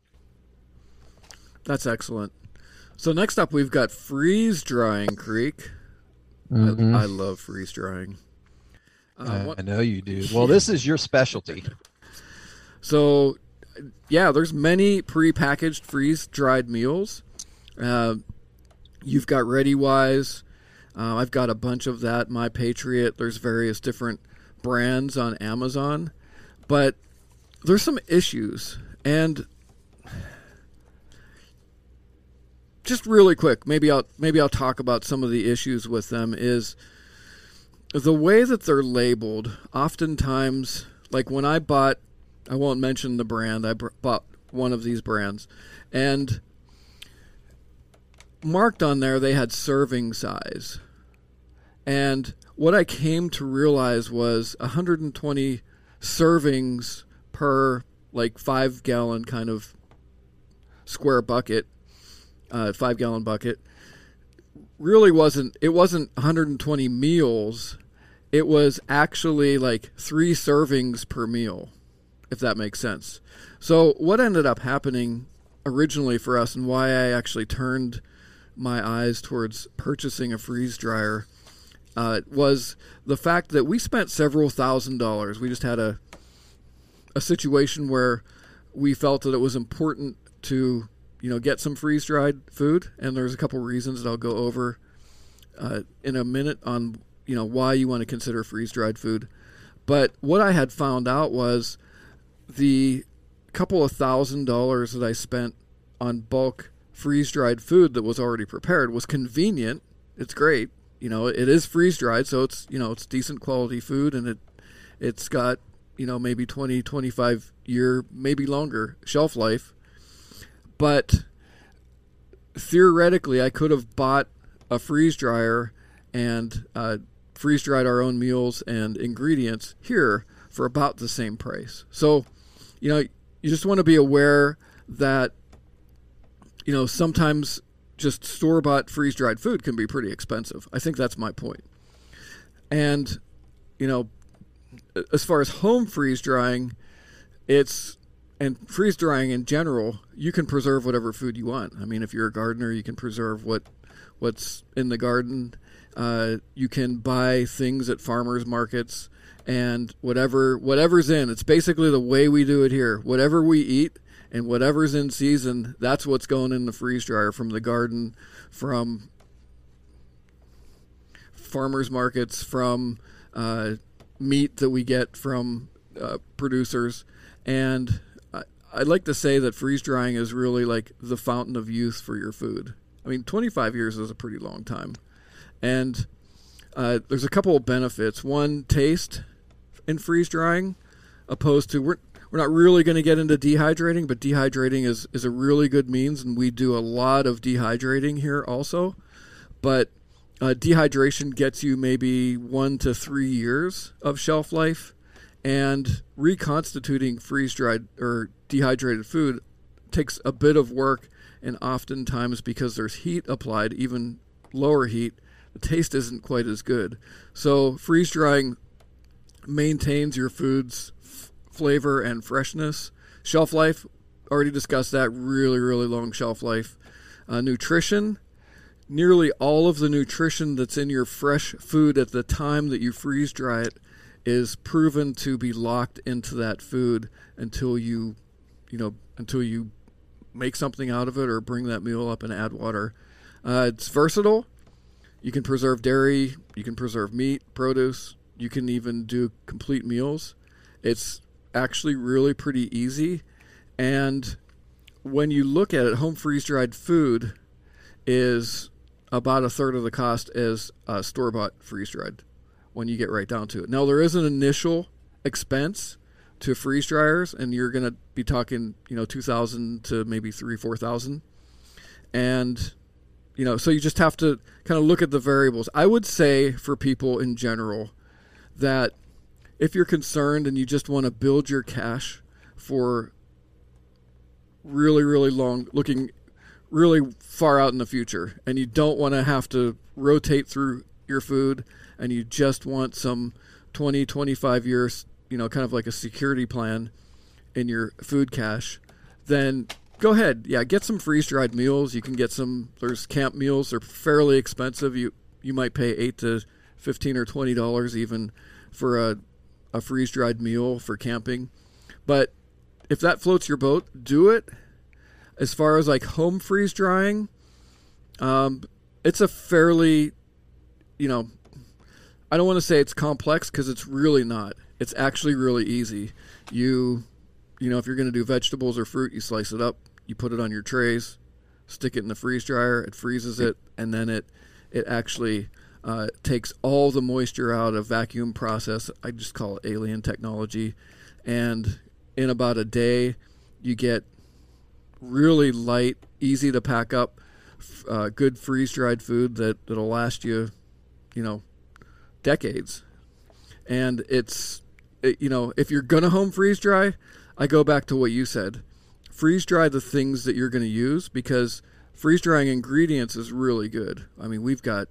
Speaker 2: That's excellent. So next up, we've got freeze drying, Creek.
Speaker 3: Mm-hmm.
Speaker 2: I love freeze drying.
Speaker 3: I know you do. Well, this is your specialty.
Speaker 2: So, yeah, there's many pre-packaged freeze-dried meals. You've got ReadyWise. I've got a bunch of that. My Patriot. There's various different brands on Amazon. But there's some issues. And just really quick, maybe I'll talk about some of the issues with them is the way that they're labeled. Oftentimes, like when I won't mention the brand, I bought one of these brands, and marked on there they had serving size. And what I came to realize was 120 servings per like 5-gallon kind of square bucket, 5-gallon bucket, really wasn't 120 meals. It was actually like 3 servings per meal, if that makes sense. So what ended up happening originally for us, and why I actually turned my eyes towards purchasing a freeze dryer, was the fact that we spent several $1,000s. We just had a situation where we felt that it was important to get some freeze dried food, and there's a couple reasons that I'll go over in a minute on why you want to consider freeze-dried food. But what I had found out was the couple of $1,000s that I spent on bulk freeze-dried food that was already prepared was convenient. It's great. It is freeze-dried, so it's decent quality food, and it's got maybe 20, 25 year, maybe longer shelf life. But theoretically, I could have bought a freeze dryer and freeze-dried our own meals and ingredients here for about the same price. So, you just want to be aware that, sometimes just store-bought freeze-dried food can be pretty expensive. I think that's my point. And, as far as home freeze-drying, and freeze-drying in general, you can preserve whatever food you want. I mean, if you're a gardener, you can preserve what's in the garden. You can buy things at farmers markets, and whatever's in. It's basically the way we do it here. Whatever we eat and whatever's in season, that's what's going in the freeze dryer from the garden, from farmers markets, from meat that we get from producers. And I'd like to say that freeze drying is really like the fountain of youth for your food. I mean, 25 years is a pretty long time. And there's a couple of benefits. One, taste in freeze drying, opposed to we're not really going to get into dehydrating, but dehydrating is a really good means, and we do a lot of dehydrating here also. But dehydration gets you maybe 1 to 3 years of shelf life, and reconstituting freeze-dried or dehydrated food takes a bit of work, and oftentimes because there's heat applied, even lower heat, the taste isn't quite as good. So freeze-drying maintains your food's flavor and freshness. Shelf life, already discussed that, really, really long shelf life. Nutrition, nearly all of the nutrition that's in your fresh food at the time that you freeze-dry it is proven to be locked into that food until you make something out of it or bring that meal up and add water. It's versatile. You can preserve dairy, you can preserve meat, produce, you can even do complete meals. It's actually really pretty easy. And when you look at it, home freeze-dried food is about a third of the cost as store-bought freeze-dried when you get right down to it. Now, there is an initial expense to freeze dryers, and you're going to be talking, $2,000 to maybe $3,000-$4,000. And, so you just have to kind of look at the variables. I would say for people in general that if you're concerned and you just want to build your cash for really, really long, looking really far out in the future, and you don't want to have to rotate through your food, and you just want some 20, 25 years, kind of like a security plan in your food cache, then go ahead. Yeah, get some freeze-dried meals. You can get there's camp meals. They're fairly expensive. You might pay $8 to $15 or $20 even for a freeze-dried meal for camping. But if that floats your boat, do it. As far as like home freeze drying, it's a fairly, I don't want to say it's complex because it's really not. It's actually really easy. If you're going to do vegetables or fruit, you slice it up, you put it on your trays, stick it in the freeze dryer, it freezes it, and then it actually takes all the moisture out of vacuum process. I just call it alien technology. And in about a day, you get really light, easy to pack up, good freeze-dried food that'll last you, decades. And if you're going to home freeze-dry, I go back to what you said. Freeze-dry the things that you're going to use, because freeze-drying ingredients is really good. I mean, we've got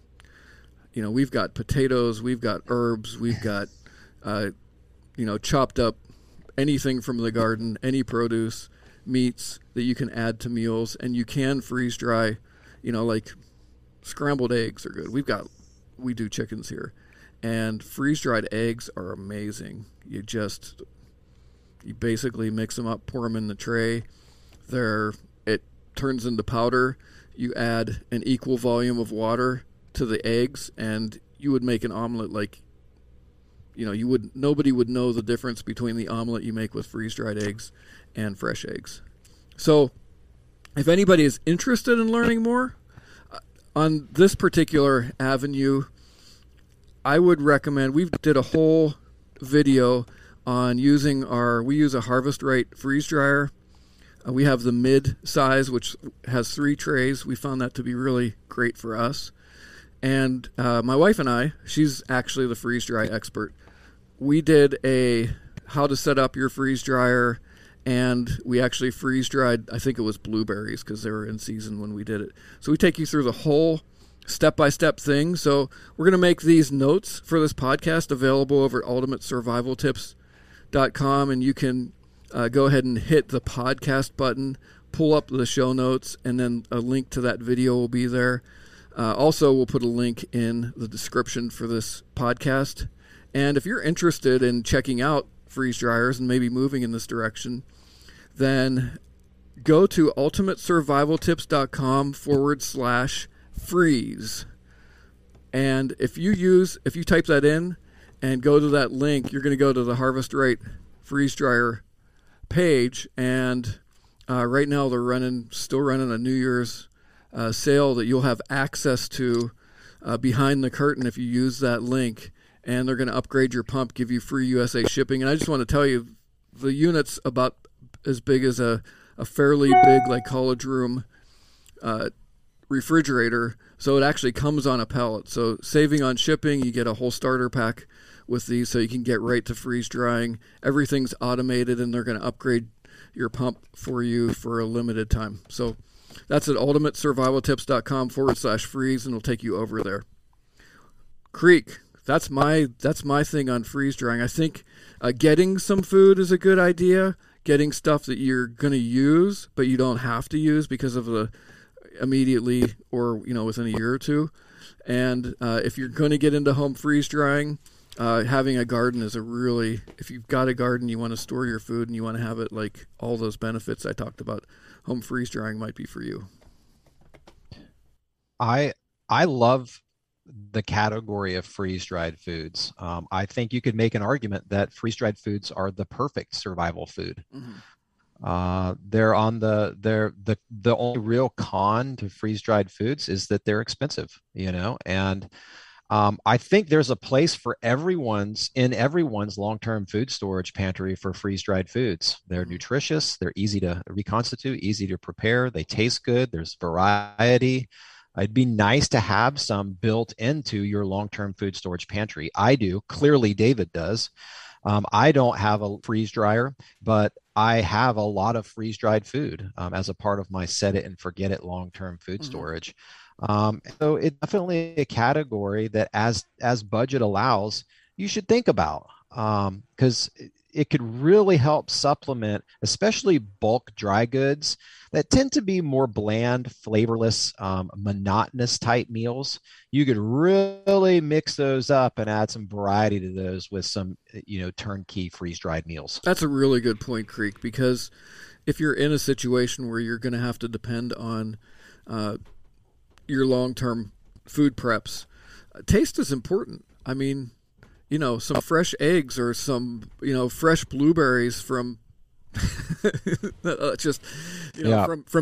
Speaker 2: potatoes, we've got herbs, we've got, chopped up anything from the garden, any produce, meats that you can add to meals, and you can freeze-dry, like scrambled eggs are good. We do chickens here, and freeze-dried eggs are amazing. You basically mix them up, pour them in the tray. It turns into powder. You add an equal volume of water to the eggs, and you would make an omelet like, nobody would know the difference between the omelet you make with freeze-dried eggs and fresh eggs. So if anybody is interested in learning more on this particular avenue, I would recommend, we did a whole video on we use a Harvest Right freeze dryer. We have the mid size, which has 3 trays. We found that to be really great for us. And my wife and I, she's actually the freeze dry expert. We did a how to set up your freeze dryer, and we actually freeze dried, I think it was blueberries because they were in season when we did it. So we take you through the whole step-by-step thing. So we're going to make these notes for this podcast available over at ultimatesurvivaltips.com, and you can go ahead and hit the podcast button, pull up the show notes, and then a link to that video will be there. Also, we'll put a link in the description for this podcast. And if you're interested in checking out freeze dryers and maybe moving in this direction, then go to ultimatesurvivaltips.com/freeze. And if you type that in and go to that link, you're going to go to the Harvest Right freeze dryer page. And right now they're still running a New Year's sale that you'll have access to behind the curtain if you use that link. And they're going to upgrade your pump, give you free USA shipping. And I just want to tell you, the unit's about as big as a fairly big, like college room refrigerator. So it actually comes on a pallet. So saving on shipping, you get a whole starter pack with these so you can get right to freeze drying. Everything's automated, and they're going to upgrade your pump for you for a limited time. So that's at ultimatesurvivaltips.com/freeze, and it'll take you over there. Creek. That's my thing on freeze drying. I think getting some food is a good idea. Getting stuff that you're going to use, but you don't have to use because of the immediately or within a year or two. And if you're going to get into home freeze drying, having a garden is if you've got a garden, you want to store your food and you want to have it like all those benefits I talked about, home freeze drying might be for you.
Speaker 3: I love the category of freeze-dried foods. I think you could make an argument that freeze-dried foods are the perfect survival food. They're the only real con to freeze-dried foods is that they're expensive, and I think there's a place for everyone's long-term food storage pantry for freeze-dried foods. They're nutritious, they're easy to reconstitute, easy to prepare, they taste good, there's variety. It'd be nice to have some built into your long-term food storage pantry. I do. Clearly, David does. I don't have a freeze dryer, but I have a lot of freeze-dried food as a part of my set it and forget it long-term food storage. So it's definitely a category that as budget allows, you should think about because it could really help supplement, especially bulk dry goods that tend to be more bland, flavorless, monotonous type meals. You could really mix those up and add some variety to those with some, turnkey freeze-dried meals.
Speaker 2: That's a really good point, Creek, because if you're in a situation where you're going to have to depend on your long-term food preps, taste is important. I mean, some fresh eggs or some, fresh blueberries from from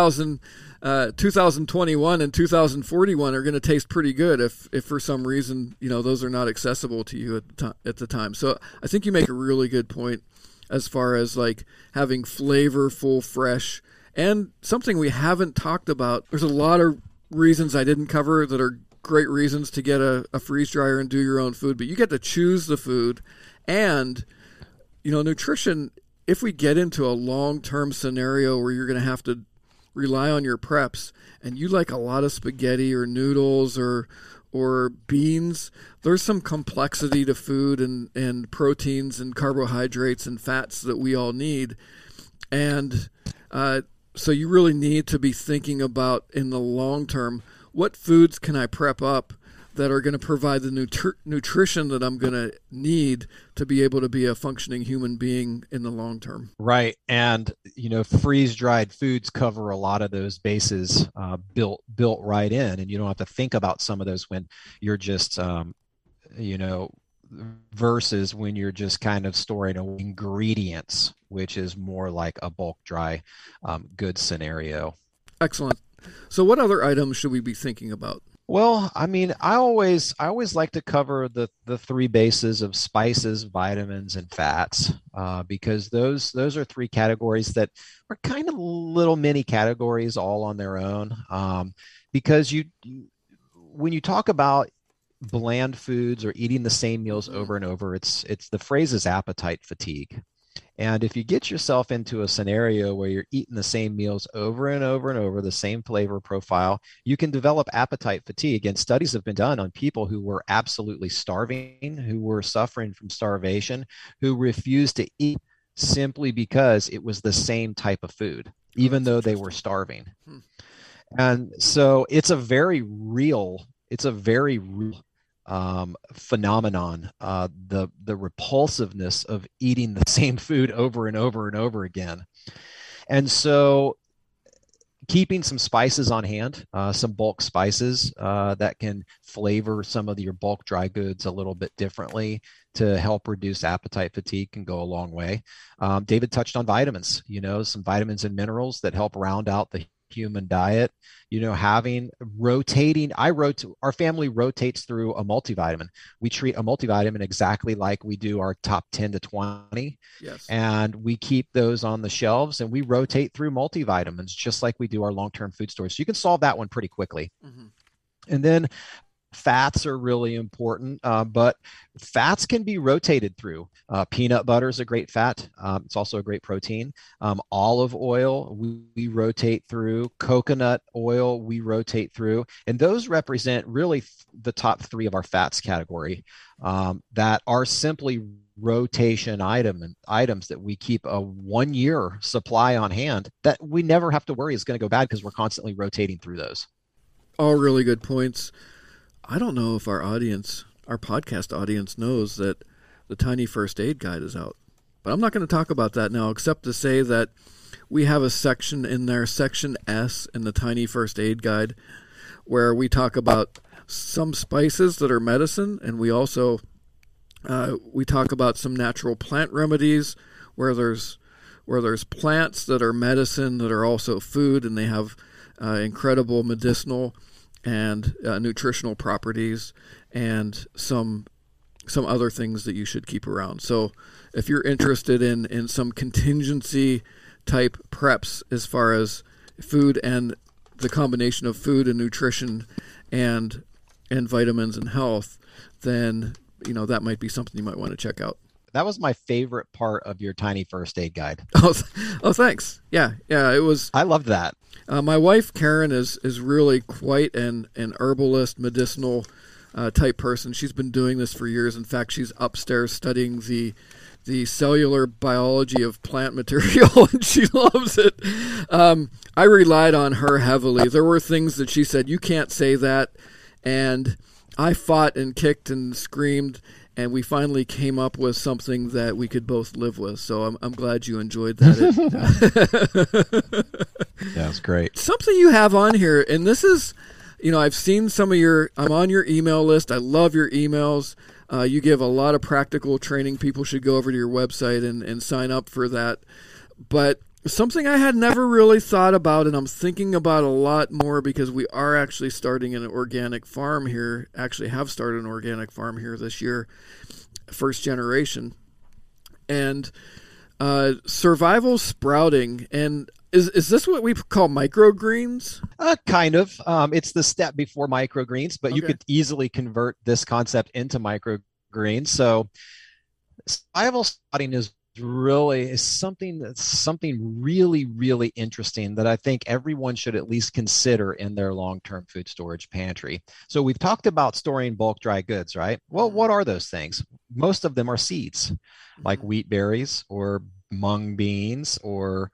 Speaker 2: 2021 and 2041 are going to taste pretty good if for some reason, those are not accessible to you at the time. So I think you make a really good point as far as like having flavorful, fresh, and something we haven't talked about. There's a lot of reasons I didn't cover that are great reasons to get a freeze dryer and do your own food, but you get to choose the food. And nutrition, if we get into a long-term scenario where you're going to have to rely on your preps and you like a lot of spaghetti or noodles or beans, there's some complexity to food and proteins and carbohydrates and fats that we all need. And so you really need to be thinking about in the long term, what foods can I prep up that are going to provide the nutrition that I'm going to need to be able to be a functioning human being in the long term.
Speaker 3: Right. And, freeze-dried foods cover a lot of those bases built right in. And you don't have to think about some of those when you're just, versus when you're just kind of storing ingredients, which is more like a bulk dry goods scenario.
Speaker 2: Excellent. So what other items should we be thinking about?
Speaker 3: Well, I mean, I always like to cover the three bases of spices, vitamins, and fats, because those are three categories that are kind of little mini categories all on their own. Because when you talk about bland foods or eating the same meals over and over, it's the phrase is appetite fatigue. And if you get yourself into a scenario where you're eating the same meals over and over and over, the same flavor profile, you can develop appetite fatigue. And studies have been done on people who were absolutely starving, who were suffering from starvation, who refused to eat simply because it was the same type of food, even though they were starving. And so it's a very real phenomenon, the repulsiveness of eating the same food over and over and over again. And so keeping some spices on hand, some bulk spices that can flavor some of your bulk dry goods a little bit differently to help reduce appetite fatigue can go a long way. David touched on vitamins, some vitamins and minerals that help round out the human diet, having rotating. Our family rotates through a multivitamin. We treat a multivitamin exactly like we do our top 10 to 20.
Speaker 2: Yes.
Speaker 3: And we keep those on the shelves and we rotate through multivitamins just like we do our long-term food storage. So you can solve that one pretty quickly. Mm-hmm. And then fats are really important, but fats can be rotated through. Peanut butter is a great fat. It's also a great protein. Olive oil, we rotate through. Coconut oil, we rotate through. And those represent really the top three of our fats category that are simply rotation items that we keep a 1 year supply on hand that we never have to worry is going to go bad because we're constantly rotating through those.
Speaker 2: All really good points. I don't know if our audience our podcast audience knows that the Tiny First Aid Guide is out. But I'm not going to talk about that now, except to say that we have a section in there, Section S in the Tiny First Aid Guide, where we talk about some spices that are medicine, and we also we talk about some natural plant remedies where there's plants that are medicine that are also food, and they have incredible medicinal and nutritional properties, and some other things that you should keep around. So if you're interested in some contingency type preps as far as food and the combination of food and nutrition and vitamins and health, then that might be something you might want to check out.
Speaker 3: That was my favorite part of your Tiny First Aid Guide.
Speaker 2: Oh, thanks. Yeah, it was.
Speaker 3: I loved that.
Speaker 2: My wife Karen is really quite an herbalist, medicinal type person. She's been doing this for years. In fact, she's upstairs studying the cellular biology of plant material, and she loves it. I relied on her heavily. There were things that she said, you can't say that, and I fought and kicked and screamed, and we finally came up with something that we could both live with. So I'm glad you enjoyed that.
Speaker 3: That was great.
Speaker 2: Something you have on here, and this is, I've seen some of I'm on your email list. I love your emails. You give a lot of practical training. People should go over to your website and sign up for that. But something I had never really thought about, and I'm thinking about a lot more because we are actually starting an organic farm here, actually have started an organic farm here this year, first generation. And survival sprouting. And is this what we call microgreens?
Speaker 3: Kind of. It's the step before microgreens, but you could easily convert this concept into microgreens. So survival sprouting is something really, really interesting that I think everyone should at least consider in their long-term food storage pantry. So we've talked about storing bulk dry goods, right? Well, what are those things? Most of them are seeds, like wheat berries or mung beans or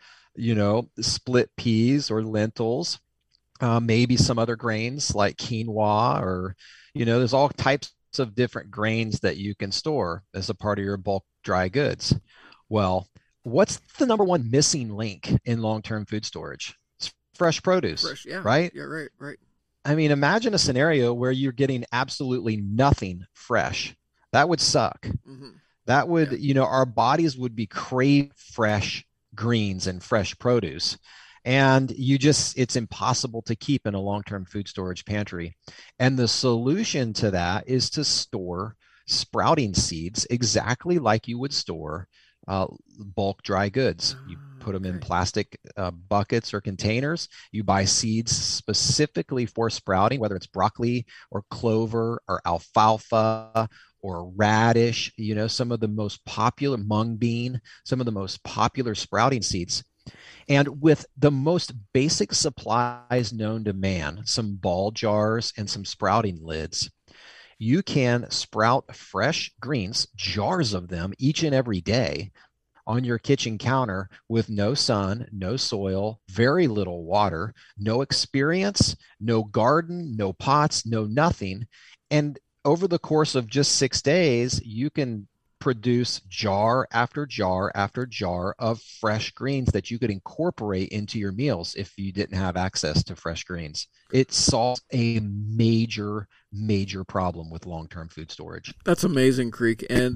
Speaker 3: split peas or lentils, maybe some other grains like quinoa, or there's all types of different grains that you can store as a part of your bulk dry goods. Well, what's the number one missing link in long-term food storage? It's fresh produce, right?
Speaker 2: Yeah, right.
Speaker 3: I mean, imagine a scenario where you're getting absolutely nothing fresh. That would suck. Mm-hmm. That would, our bodies would be craving fresh greens and fresh produce. And it's impossible to keep in a long-term food storage pantry. And the solution to that is to store sprouting seeds exactly like you would store bulk dry goods. You put them in plastic buckets or containers. You buy seeds specifically for sprouting, whether it's broccoli or clover or alfalfa or radish, some of the most popular mung bean, some of the most popular sprouting seeds. And with the most basic supplies known to man, some ball jars and some sprouting lids, you can sprout fresh greens, jars of them each and every day on your kitchen counter with no sun, no soil, very little water, no experience, no garden, no pots, no nothing. And over the course of just 6 days, you can produce jar after jar after jar of fresh greens that you could incorporate into your meals if you didn't have access to fresh greens. It solves a major, major problem with long-term food storage.
Speaker 2: That's amazing, Creek. And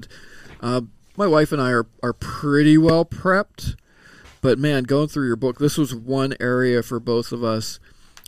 Speaker 2: my wife and I are pretty well prepped. But, man, going through your book, this was one area for both of us.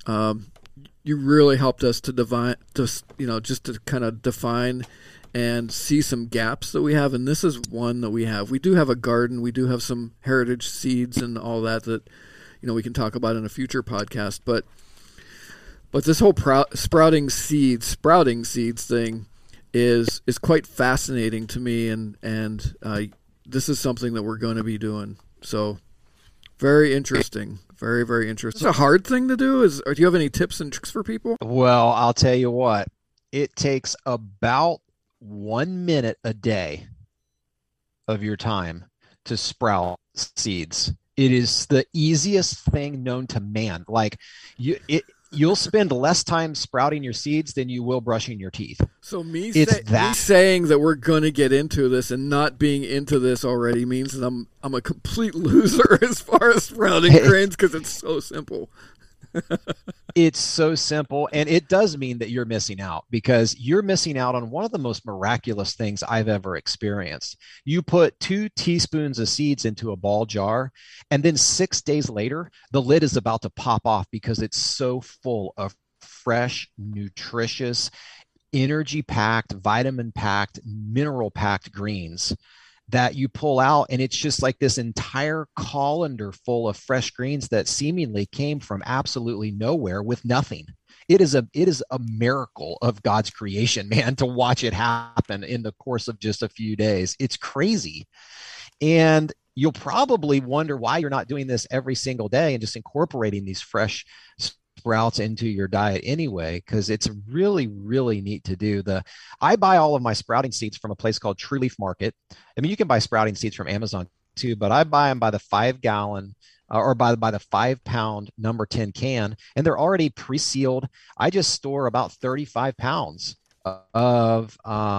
Speaker 2: You really helped us to just to kind of define and see some gaps that we have, and this is one that we have. We do have a garden. We do have some heritage seeds and all that we can talk about in a future podcast. But this whole sprouting seeds thing is quite fascinating to me, and this is something that we're going to be doing. So very interesting. Very, very interesting. It's a hard thing to do. Do you have any tips and tricks for people?
Speaker 3: Well, I'll tell you what. It takes about 1 minute a day of your time to sprout seeds. It is the easiest thing known to man. Like You'll spend less time sprouting your seeds than you will brushing your teeth.
Speaker 2: So me
Speaker 3: It's
Speaker 2: saying that we're going to get into this and not being into this already means that I'm a complete loser as far as sprouting grains because it's so simple.
Speaker 3: It's so simple, and it does mean that you're missing out, because you're missing out on one of the most miraculous things I've ever experienced. You put 2 teaspoons of seeds into a ball jar, and then 6 days later, the lid is about to pop off because it's so full of fresh, nutritious, energy-packed, vitamin-packed, mineral-packed greens that you pull out, and it's just like this entire colander full of fresh greens that seemingly came from absolutely nowhere with nothing. It is a miracle of God's creation, man, to watch it happen in the course of just a few days. It's crazy. And you'll probably wonder why you're not doing this every single day and just incorporating these fresh sprouts into your diet anyway, because it's really, really neat to do. I buy all of my sprouting seeds from a place called True Leaf Market. I mean, you can buy sprouting seeds from Amazon too, but I buy them by the 5 gallon or by the 5 pound number 10 can, and they're already pre-sealed. I just store about 35 pounds of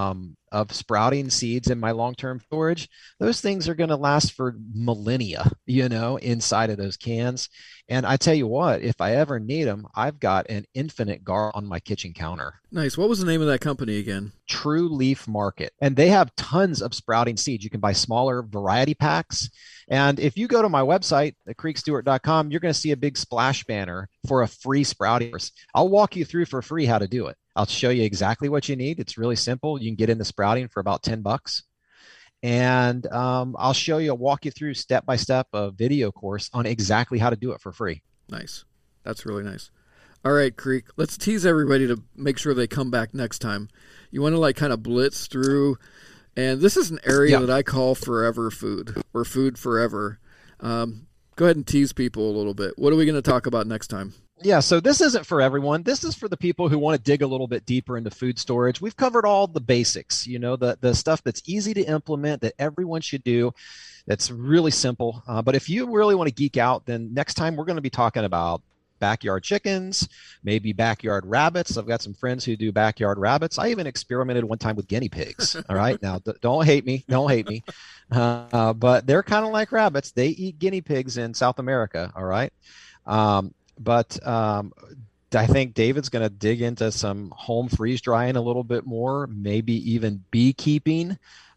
Speaker 3: sprouting seeds in my long-term storage. Those things are going to last for millennia, inside of those cans. And I tell you what, if I ever need them, I've got an infinite garden on my kitchen counter.
Speaker 2: Nice. What was the name of that company again?
Speaker 3: True Leaf Market. And they have tons of sprouting seeds. You can buy smaller variety packs. And if you go to my website, creekstewart.com, you're going to see a big splash banner for a free sprouting course. I'll walk you through for free how to do it. I'll show you exactly what you need. It's really simple. You can get into sprouting for about $10. And I'll walk you through step-by-step a video course on exactly how to do it for free.
Speaker 2: Nice. That's really nice. All right, Creek, let's tease everybody to make sure they come back next time. You want to kind of blitz through, and this is an area that I call forever food, or food forever. Go ahead and tease people a little bit. What are we going to talk about next time?
Speaker 3: Yeah, so this isn't for everyone. This is for the people who want to dig a little bit deeper into food storage. We've covered all the basics, the stuff that's easy to implement that everyone should do. That's really simple. But if you really want to geek out, then next time we're going to be talking about backyard chickens, maybe backyard rabbits. I've got some friends who do backyard rabbits. I even experimented one time with guinea pigs. All right. Now, don't hate me. But they're kind of like rabbits. They eat guinea pigs in South America. All right. But I think David's going to dig into some home freeze drying a little bit more, maybe even beekeeping.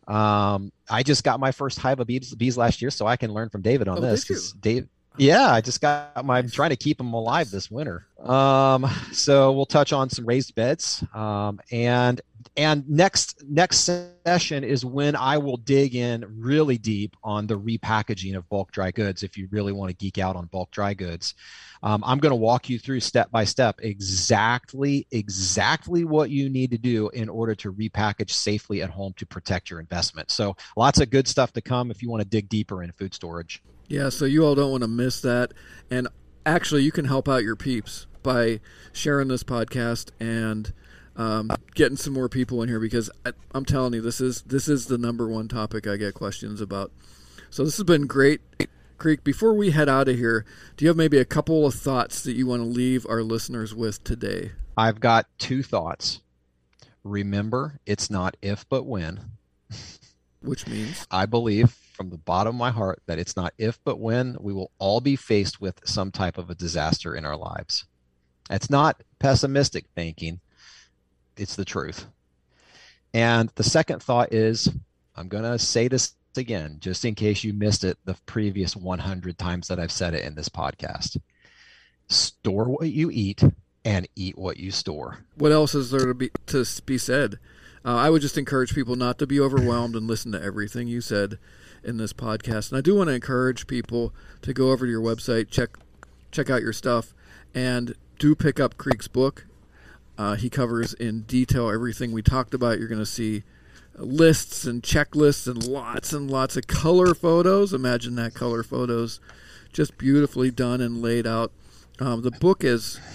Speaker 3: I just got my first hive of bees last year, so I can learn from David on this. I just got I'm trying to keep them alive this winter. So we'll touch on some raised beds. And next session is when I will dig in really deep on the repackaging of bulk dry goods. If you really want to geek out on bulk dry goods, I'm going to walk you through step by step exactly what you need to do in order to repackage safely at home to protect your investment. So lots of good stuff to come if you want to dig deeper in food storage.
Speaker 2: Yeah, so you all don't want to miss that. And actually, you can help out your peeps by sharing this podcast and getting some more people in here, because I'm telling you, this is the number one topic I get questions about. So this has been great. Creek, before we head out of here, do you have maybe a couple of thoughts that you want to leave our listeners with today?
Speaker 3: I've got 2 thoughts. Remember, it's not if but when.
Speaker 2: Which means?
Speaker 3: I believe from the bottom of my heart that it's not if but when we will all be faced with some type of a disaster in our lives. It's not pessimistic thinking. It's the truth. And the second thought is, I'm going to say this again, just in case you missed it the previous 100 times that I've said it in this podcast. Store what you eat and eat what you store.
Speaker 2: What else is there to be said? I would just encourage people not to be overwhelmed and listen to everything you said in this podcast. And I do want to encourage people to go over to your website, check out your stuff, and do pick up Creek's book. He covers in detail everything we talked about. You're going to see lists and checklists and lots of color photos. Imagine that, color photos, just beautifully done and laid out. The book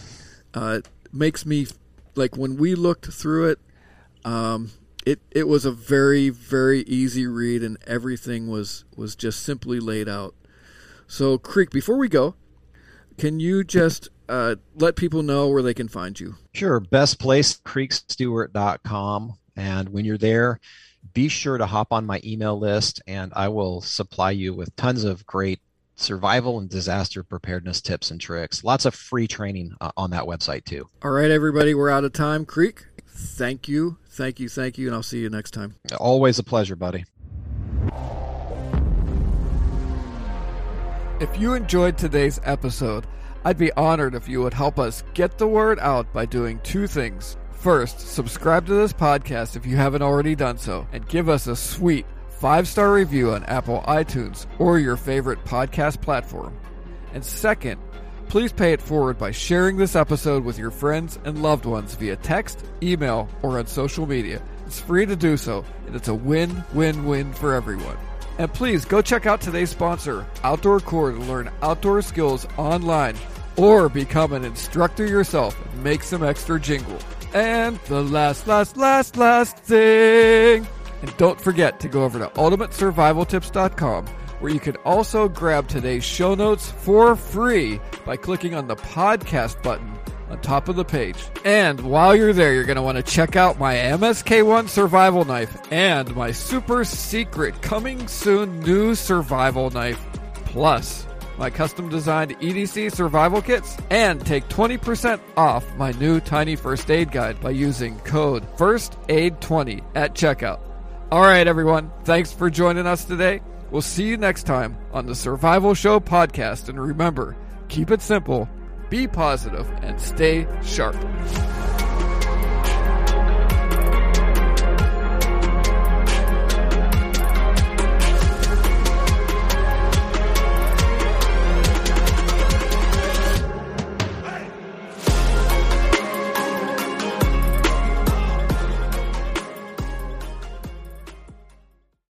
Speaker 2: makes me, like, when we looked through it, it was a very, very easy read, and everything was just simply laid out. So, Creek, before we go, can you just let people know where they can find you.
Speaker 3: Sure. Best place, creekstewart.com. And when you're there, be sure to hop on my email list, and I will supply you with tons of great survival and disaster preparedness tips and tricks. Lots of free training on that website too.
Speaker 2: All right, everybody, we're out of time. Creek, thank you, and I'll see you next time.
Speaker 3: Always a pleasure, buddy.
Speaker 2: If you enjoyed today's episode, I'd be honored if you would help us get the word out by doing two things. First, subscribe to this podcast if you haven't already done so, and give us a sweet 5-star review on Apple iTunes or your favorite podcast platform. And second, please pay it forward by sharing this episode with your friends and loved ones via text, email, or on social media. It's free to do so, and it's a win-win-win for everyone. And please go check out today's sponsor, Outdoor Core, to learn outdoor skills online or become an instructor yourself and make some extra jingle. And the last thing. And don't forget to go over to ultimatesurvivaltips.com, where you can also grab today's show notes for free by clicking on the podcast button on top of the page. And while you're there, you're going to want to check out my MSK1 survival knife and my super secret coming soon new survival knife, plus my custom designed EDC survival kits, and take 20% off my new tiny first aid guide by using code FIRSTAID20 at checkout. All right, everyone. Thanks for joining us today. We'll see you next time on the Survival Show podcast. And remember, keep it simple, be positive, and stay sharp.